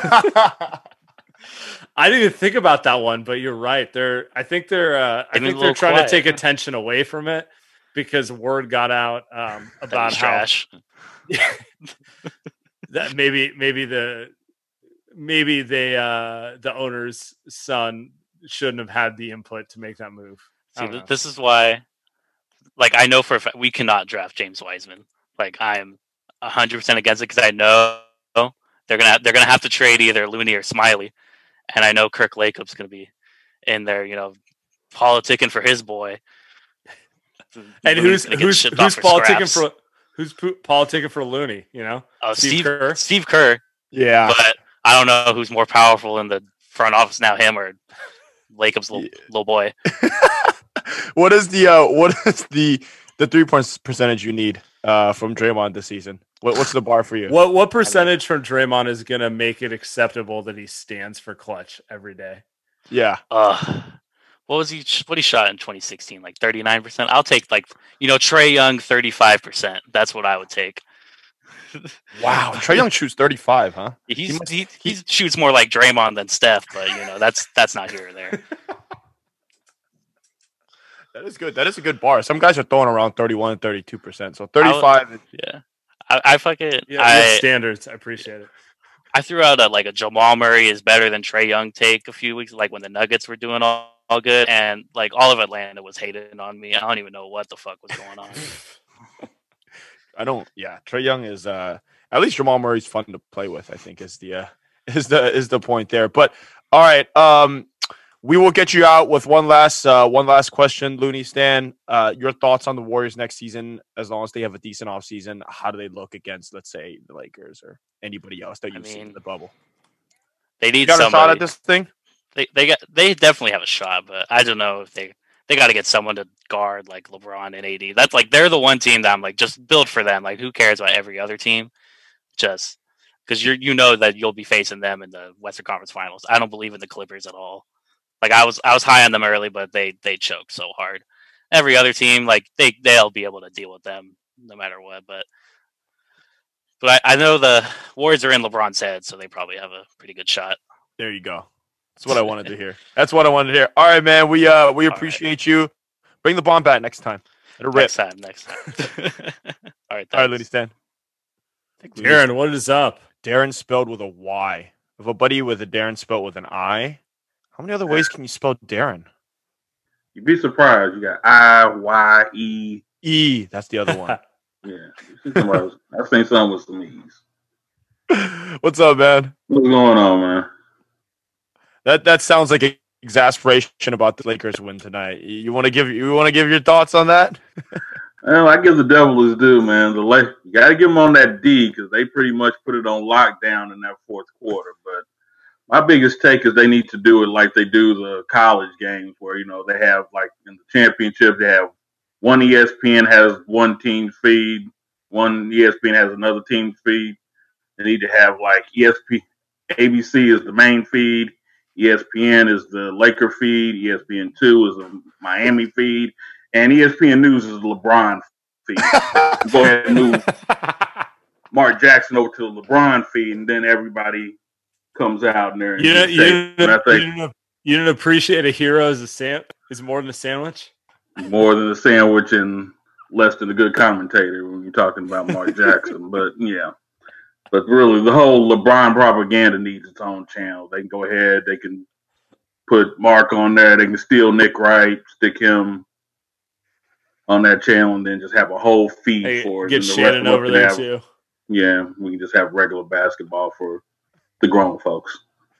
I didn't even think about that one, but you're right. They're, I think they're, uh, I They've been think a they're little trying quiet. to take attention away from it because word got out um, That about was how trash. that maybe, maybe the, maybe they, uh, the owner's son shouldn't have had the input to make that move. I See, don't th- know. this is why, like, I know for a fact we cannot draft James Wiseman. Like, I'm a hundred percent against it because I know they're gonna they're gonna have to trade either Looney or Smiley, and I know Kirk Lacob's gonna be in there, you know, politicking for his boy. And Looney's who's gonna get who's shipped who's off for politicking scraps. for who's pu- politicking for Looney? You know, Oh, Steve Steve Kerr? Steve Kerr, Yeah. but I don't know who's more powerful in the front office now, him or Lacob's little, little boy. What is the uh, what is the the three point percentage you need uh, from Draymond this season? What, what's the bar for you? what what percentage from Draymond is gonna make it acceptable that he stands for clutch every day? Yeah, Uh, what was he? What he shot in twenty sixteen? Like thirty-nine percent. I'll take like you know Trey Young thirty-five percent. That's what I would take. wow. Trae Young shoots thirty-five, huh? He's, must- he he shoots more like Draymond than Steph, but you know that's that's not here or there. That is good. That is a good bar. Some guys are throwing around thirty-one and thirty-two percent. So thirty-five. Yeah, I, I fucking Yeah, with I standards. I appreciate it. I threw out a, like a Jamal Murray is better than Trey Young take a few weeks, like when the Nuggets were doing all, all good, and like all of Atlanta was hating on me. I don't even know what the fuck was going on. I don't. Yeah, Trae Young is. Uh, at least Jamal Murray's fun to play with. I think is the uh, is the is the point there. But all right, um, we will get you out with one last uh, one last question, Looney Stan. Uh, your thoughts on the Warriors next season? As long as they have a decent offseason, how do they look against, let's say, the Lakers or anybody else that I you've seen mean, in the bubble? They You need got a shot somebody. at this thing? They they got they definitely have a shot, but I don't know if they they got to get someone to guard like LeBron and A D. That's like they're the one team that I'm like just build for them. Like who cares about every other team? Just because you you know that you'll be facing them in the Western Conference Finals. I don't believe in the Clippers at all. Like I was I was high on them early, but they they choked so hard. Every other team like they they'll be able to deal with them no matter what. But but I, I know the Warriors are in LeBron's head, so they probably have a pretty good shot. There you go. That's what I wanted to hear. That's what I wanted to hear. All right, man. We uh we All right. appreciate you. Bring the bomb back next time. It'll rip. Next time, next time. all right, All right, thanks. Looney Stan. I think Looney Darren, what is up? Darren spelled with a Y. If a buddy with a Darren spelled with an I, how many other ways can you spell Darren? You'd be surprised. You got I, Y, E. E. That's the other one. Yeah. You see somebody else- I've seen some with some E's. What's up, man? What's going on, man? That that sounds like a exasperation about the Lakers win tonight. You, you want to give you want to give your thoughts on that? Well, I give the devil his due, man. The Lake, you got to give them on that D because they pretty much put it on lockdown in that fourth quarter. But my biggest take is they need to do it like they do the college games, where you know they have like in the championship they have one E S P N has one team's feed, one E S P N has another team's feed. They need to have like E S P, A B C is the main feed, E S P N is the Laker feed, E S P N two is the Miami feed, and E S P N News is the LeBron feed. Go ahead and move Mark Jackson over to the LeBron feed, and then everybody comes out in there. And You gets didn't, you, taped. And I didn't, you, think didn't, you didn't appreciate a hero as a san- is more than a sandwich? more than a sandwich and less than a good commentator when you're talking about Mark Jackson. But yeah. But really, the whole LeBron propaganda needs its own channel. They can go ahead, they can put Mark on there, they can steal Nick Wright, stick him on that channel, and then just have a whole feed Hey, for it. get And the Shannon rest of us over can there have- too. Yeah, we can just have regular basketball for the grown folks.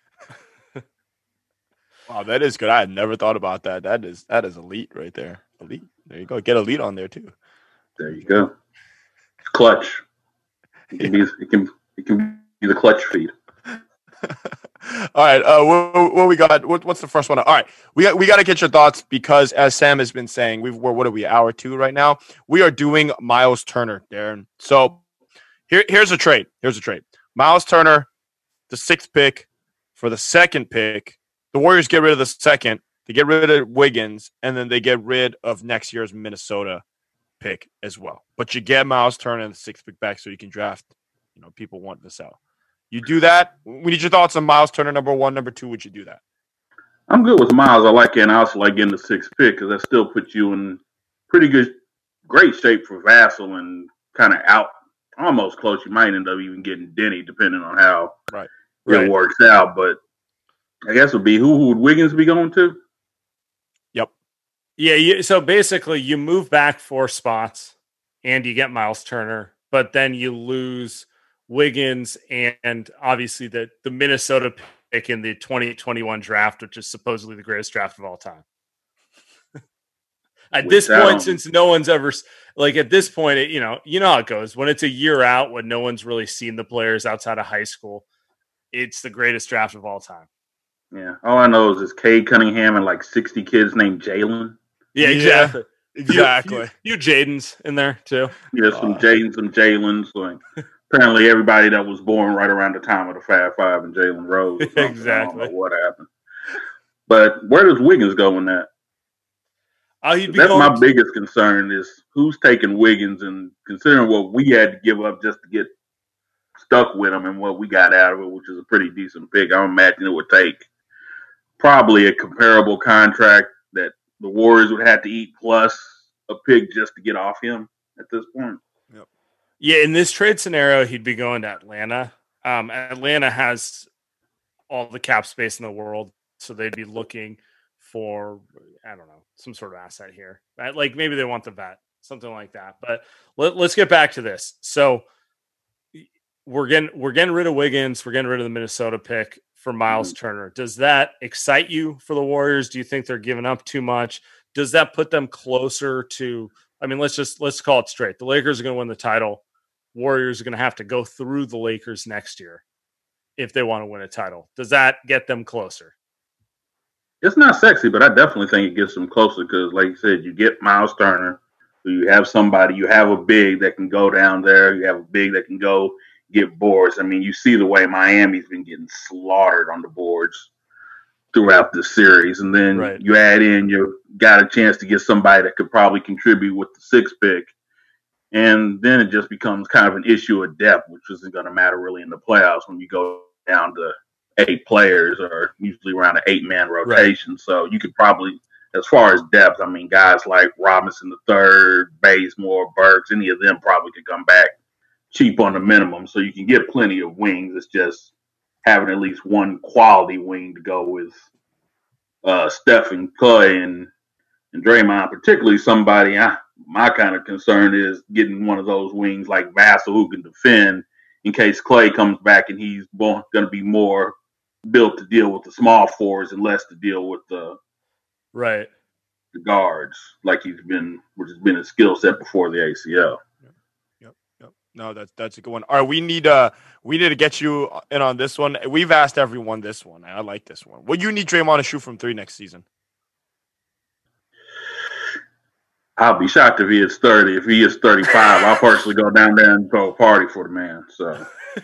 Wow, that is good. I had never thought about that. That is that is elite right there. Elite. There you go. Get elite on there too. There you go. Clutch. It can, be, it can, it can be the clutch feed. All right. Uh, what, what we got? What, what's the first one? All right. We got we got to get your thoughts because, as Sam has been saying, we've we're what are we hour two right now? We are doing Miles Turner, Darren. So here here's a trade. Here's a trade. Miles Turner, the sixth pick for the second pick. The Warriors get rid of the second. They get rid of Wiggins, and then they get rid of next year's Minnesota pick as well. But you get Miles Turner and the sixth pick back so you can draft, you know, people want to sell. You do that. We need your thoughts on Miles Turner, number one. Number two, would you do that? I'm good with Miles. I like it, and I also like getting the sixth pick because that still puts you in pretty good, great shape for Vassell and kind of out almost close. You might end up even getting Denny depending on how right. it Right. works out. But I guess it would be who, who would Wiggins be going to? Yep. Yeah, you, so basically you move back four spots and you get Miles Turner, but then you lose Wiggins and obviously the, the Minnesota pick in the twenty twenty-one draft, which is supposedly the greatest draft of all time. At With this that point, on- since no one's ever like at this point, it, you know, you know how it goes when it's a year out, when no one's really seen the players outside of high school. It's the greatest draft of all time. Yeah. All I know is it's Cade Cunningham and like sixty kids named Jalen. Yeah, Yeah, exactly. Exactly. You, you, you Jaden's in there too. Yeah, some Uh, Jaden, some Jalen's. Like, apparently, everybody that was born right around the time of the Fab Five and Jalen Rose. or something. I don't Exactly. know what happened. But where does Wiggins go in that? Oh, he'd be That's going. my biggest concern is who's taking Wiggins, and considering what we had to give up just to get stuck with him and what we got out of it, which is a pretty decent pick. I imagine it would take probably a comparable contract that the Warriors would have to eat plus a pick just to get off him at this point. Yeah, in this trade scenario, he'd be going to Atlanta. Um, Atlanta has all the cap space in the world, so they'd be looking for, I don't know, some sort of asset here. Right? Like maybe they want the vet, something like that. But let, let's get back to this. So we're getting we're getting rid of Wiggins. We're getting rid of the Minnesota pick for Miles Mm-hmm. Turner. Does that excite you for the Warriors? Do you think they're giving up too much? Does that put them closer to? I mean, let's just let's call it straight. The Lakers are going to win the title. Warriors are going to have to go through the Lakers next year if they want to win a title. Does that get them closer? It's not sexy, but I definitely think it gets them closer because, like you said, you get Miles Turner, so you have somebody, you have a big that can go down there, you have a big that can go get boards. I mean, you see the way Miami's been getting slaughtered on the boards throughout this series, and then Right. you add in you got a chance to get somebody that could probably contribute with the sixth pick, and then it just becomes kind of an issue of depth, which isn't going to matter really in the playoffs when you go down to eight players or usually around an eight-man rotation. So you could probably, as far as depth, I mean, guys like Robinson the third, Bazemore, Burks, any of them probably could come back cheap on the minimum. So you can get plenty of wings. It's just having at least one quality wing to go with uh, Steph and Clay and, and Draymond, particularly somebody. I, my kind of concern is getting one of those wings like Vassell who can defend in case Clay comes back and he's going to be more built to deal with the small fours and less to deal with the Right. the guards, like he's been, which has been a skill set before the A C L. Yep, yep. No, that's that's a good one. All right, we need uh we need to get you in on this one. We've asked everyone this one. I like this one. What you need Draymond to shoot from three next season? I'll be shocked if he is thirty. If he is thirty-five, I'll personally go down there and throw a party for the man. So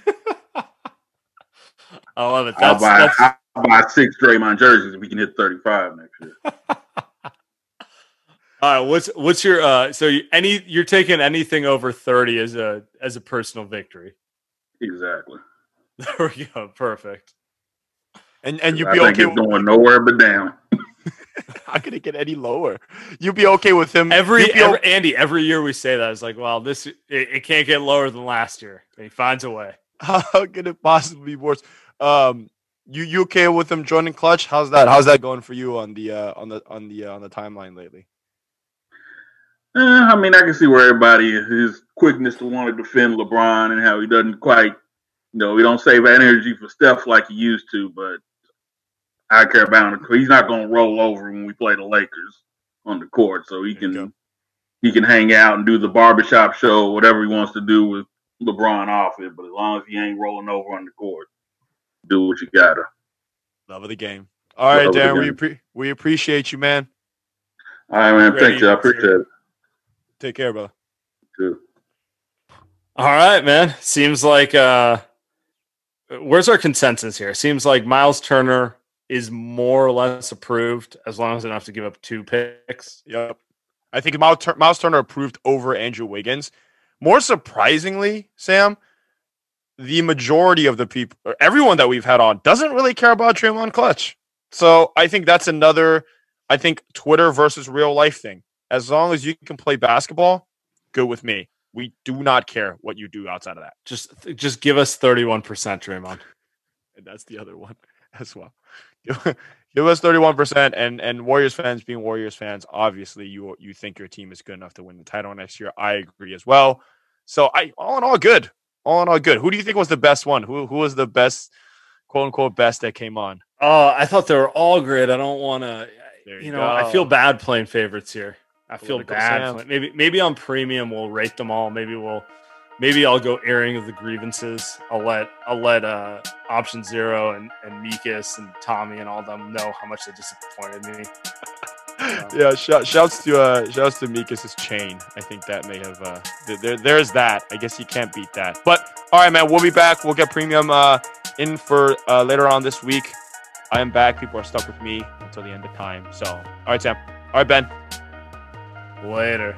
I love it. I'll That's, buy that's I'll buy six Draymond jerseys if we can hit thirty-five next year. all right. What's what's your uh? So you, any you're taking anything over thirty as a as a personal victory. Exactly. There we go. Perfect. And and you'd I be think okay. it's going nowhere but down. How could it get any lower? You'd be okay with him Every, you'd be every o- Andy, every year we say that it's like, well, this it, it can't get lower than last year. And he finds a way. How could it possibly be worse? Um, you you okay with him joining Clutch? How's that? How's that going for you on the uh, on the on the uh, on the timeline lately? Uh, I mean, I can see where everybody his quickness to want to defend LeBron and how he doesn't quite, you know, he don't save energy for Steph like he used to. But I care about him. He's not going to roll over when we play the Lakers on the court, so he There you go. can he can hang out and do the barbershop show, whatever he wants to do with LeBron off it. But as long as he ain't rolling over on the court, do what you gotta. Love of the game. All right, Love of the Darren, we game. appre- we appreciate you, man. All right, man. Ready, Thank you. I appreciate it Take care, brother. too. All right, man. Seems like uh where's our consensus here? Seems like Miles Turner is more or less approved as long as they don't have to give up two picks. Yep. I think Miles, Tur- Miles Turner approved over Andrew Wiggins. More surprisingly, Sam, the majority of the people, or everyone that we've had on, doesn't really care about Draymond Clutch. So I think that's another, I think, Twitter versus real life thing. As long as you can play basketball, good with me. We do not care what you do outside of that. Just just give us thirty-one percent, Draymond. And that's the other one as well. Give us thirty-one percent, and and Warriors fans being Warriors fans, obviously you you think your team is good enough to win the title next year. I agree as well. So I all in all good. All in all good. Who do you think was the best one? Who who was the best, quote unquote, best that came on? Oh, I thought they were all great. I don't want to, you, you know, go. I feel bad playing favorites here. I feel Political bad. Play, maybe maybe on premium we'll rate them all. Maybe we'll maybe I'll go airing of the grievances. I'll let I'll let uh, Option Zero and, and Mikas and Tommy and all of them know how much they disappointed me. Um, yeah, sh- shouts to uh, shouts to Mikas' chain. I think that may have uh, th- there. There's that. I guess you can't beat that. But all right, man, we'll be back. We'll get premium uh, in for uh, later on this week. I am back. People are stuck with me until the end of time. So, all right, Sam. All right, Ben. Later.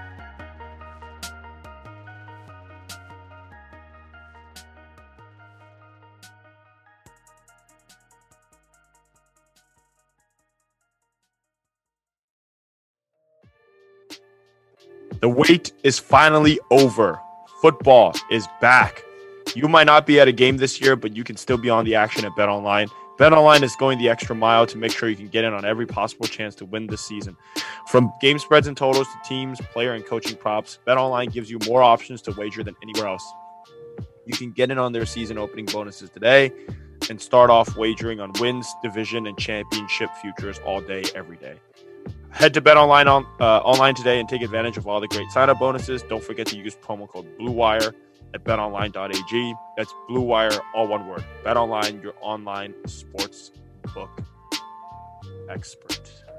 The wait is finally over. Football is back. You might not be at a game this year, but you can still be on the action at BetOnline. BetOnline is going the extra mile to make sure you can get in on every possible chance to win this season. From game spreads and totals to teams, player, and coaching props, BetOnline gives you more options to wager than anywhere else. You can get in on their season opening bonuses today and start off wagering on wins, division, and championship futures all day, every day. Head to BetOnline on, uh, online today and take advantage of all the great sign-up bonuses. Don't forget to use promo code BlueWire at bet online dot a g. That's Blue Wire, all one word. BetOnline, your online sports book expert.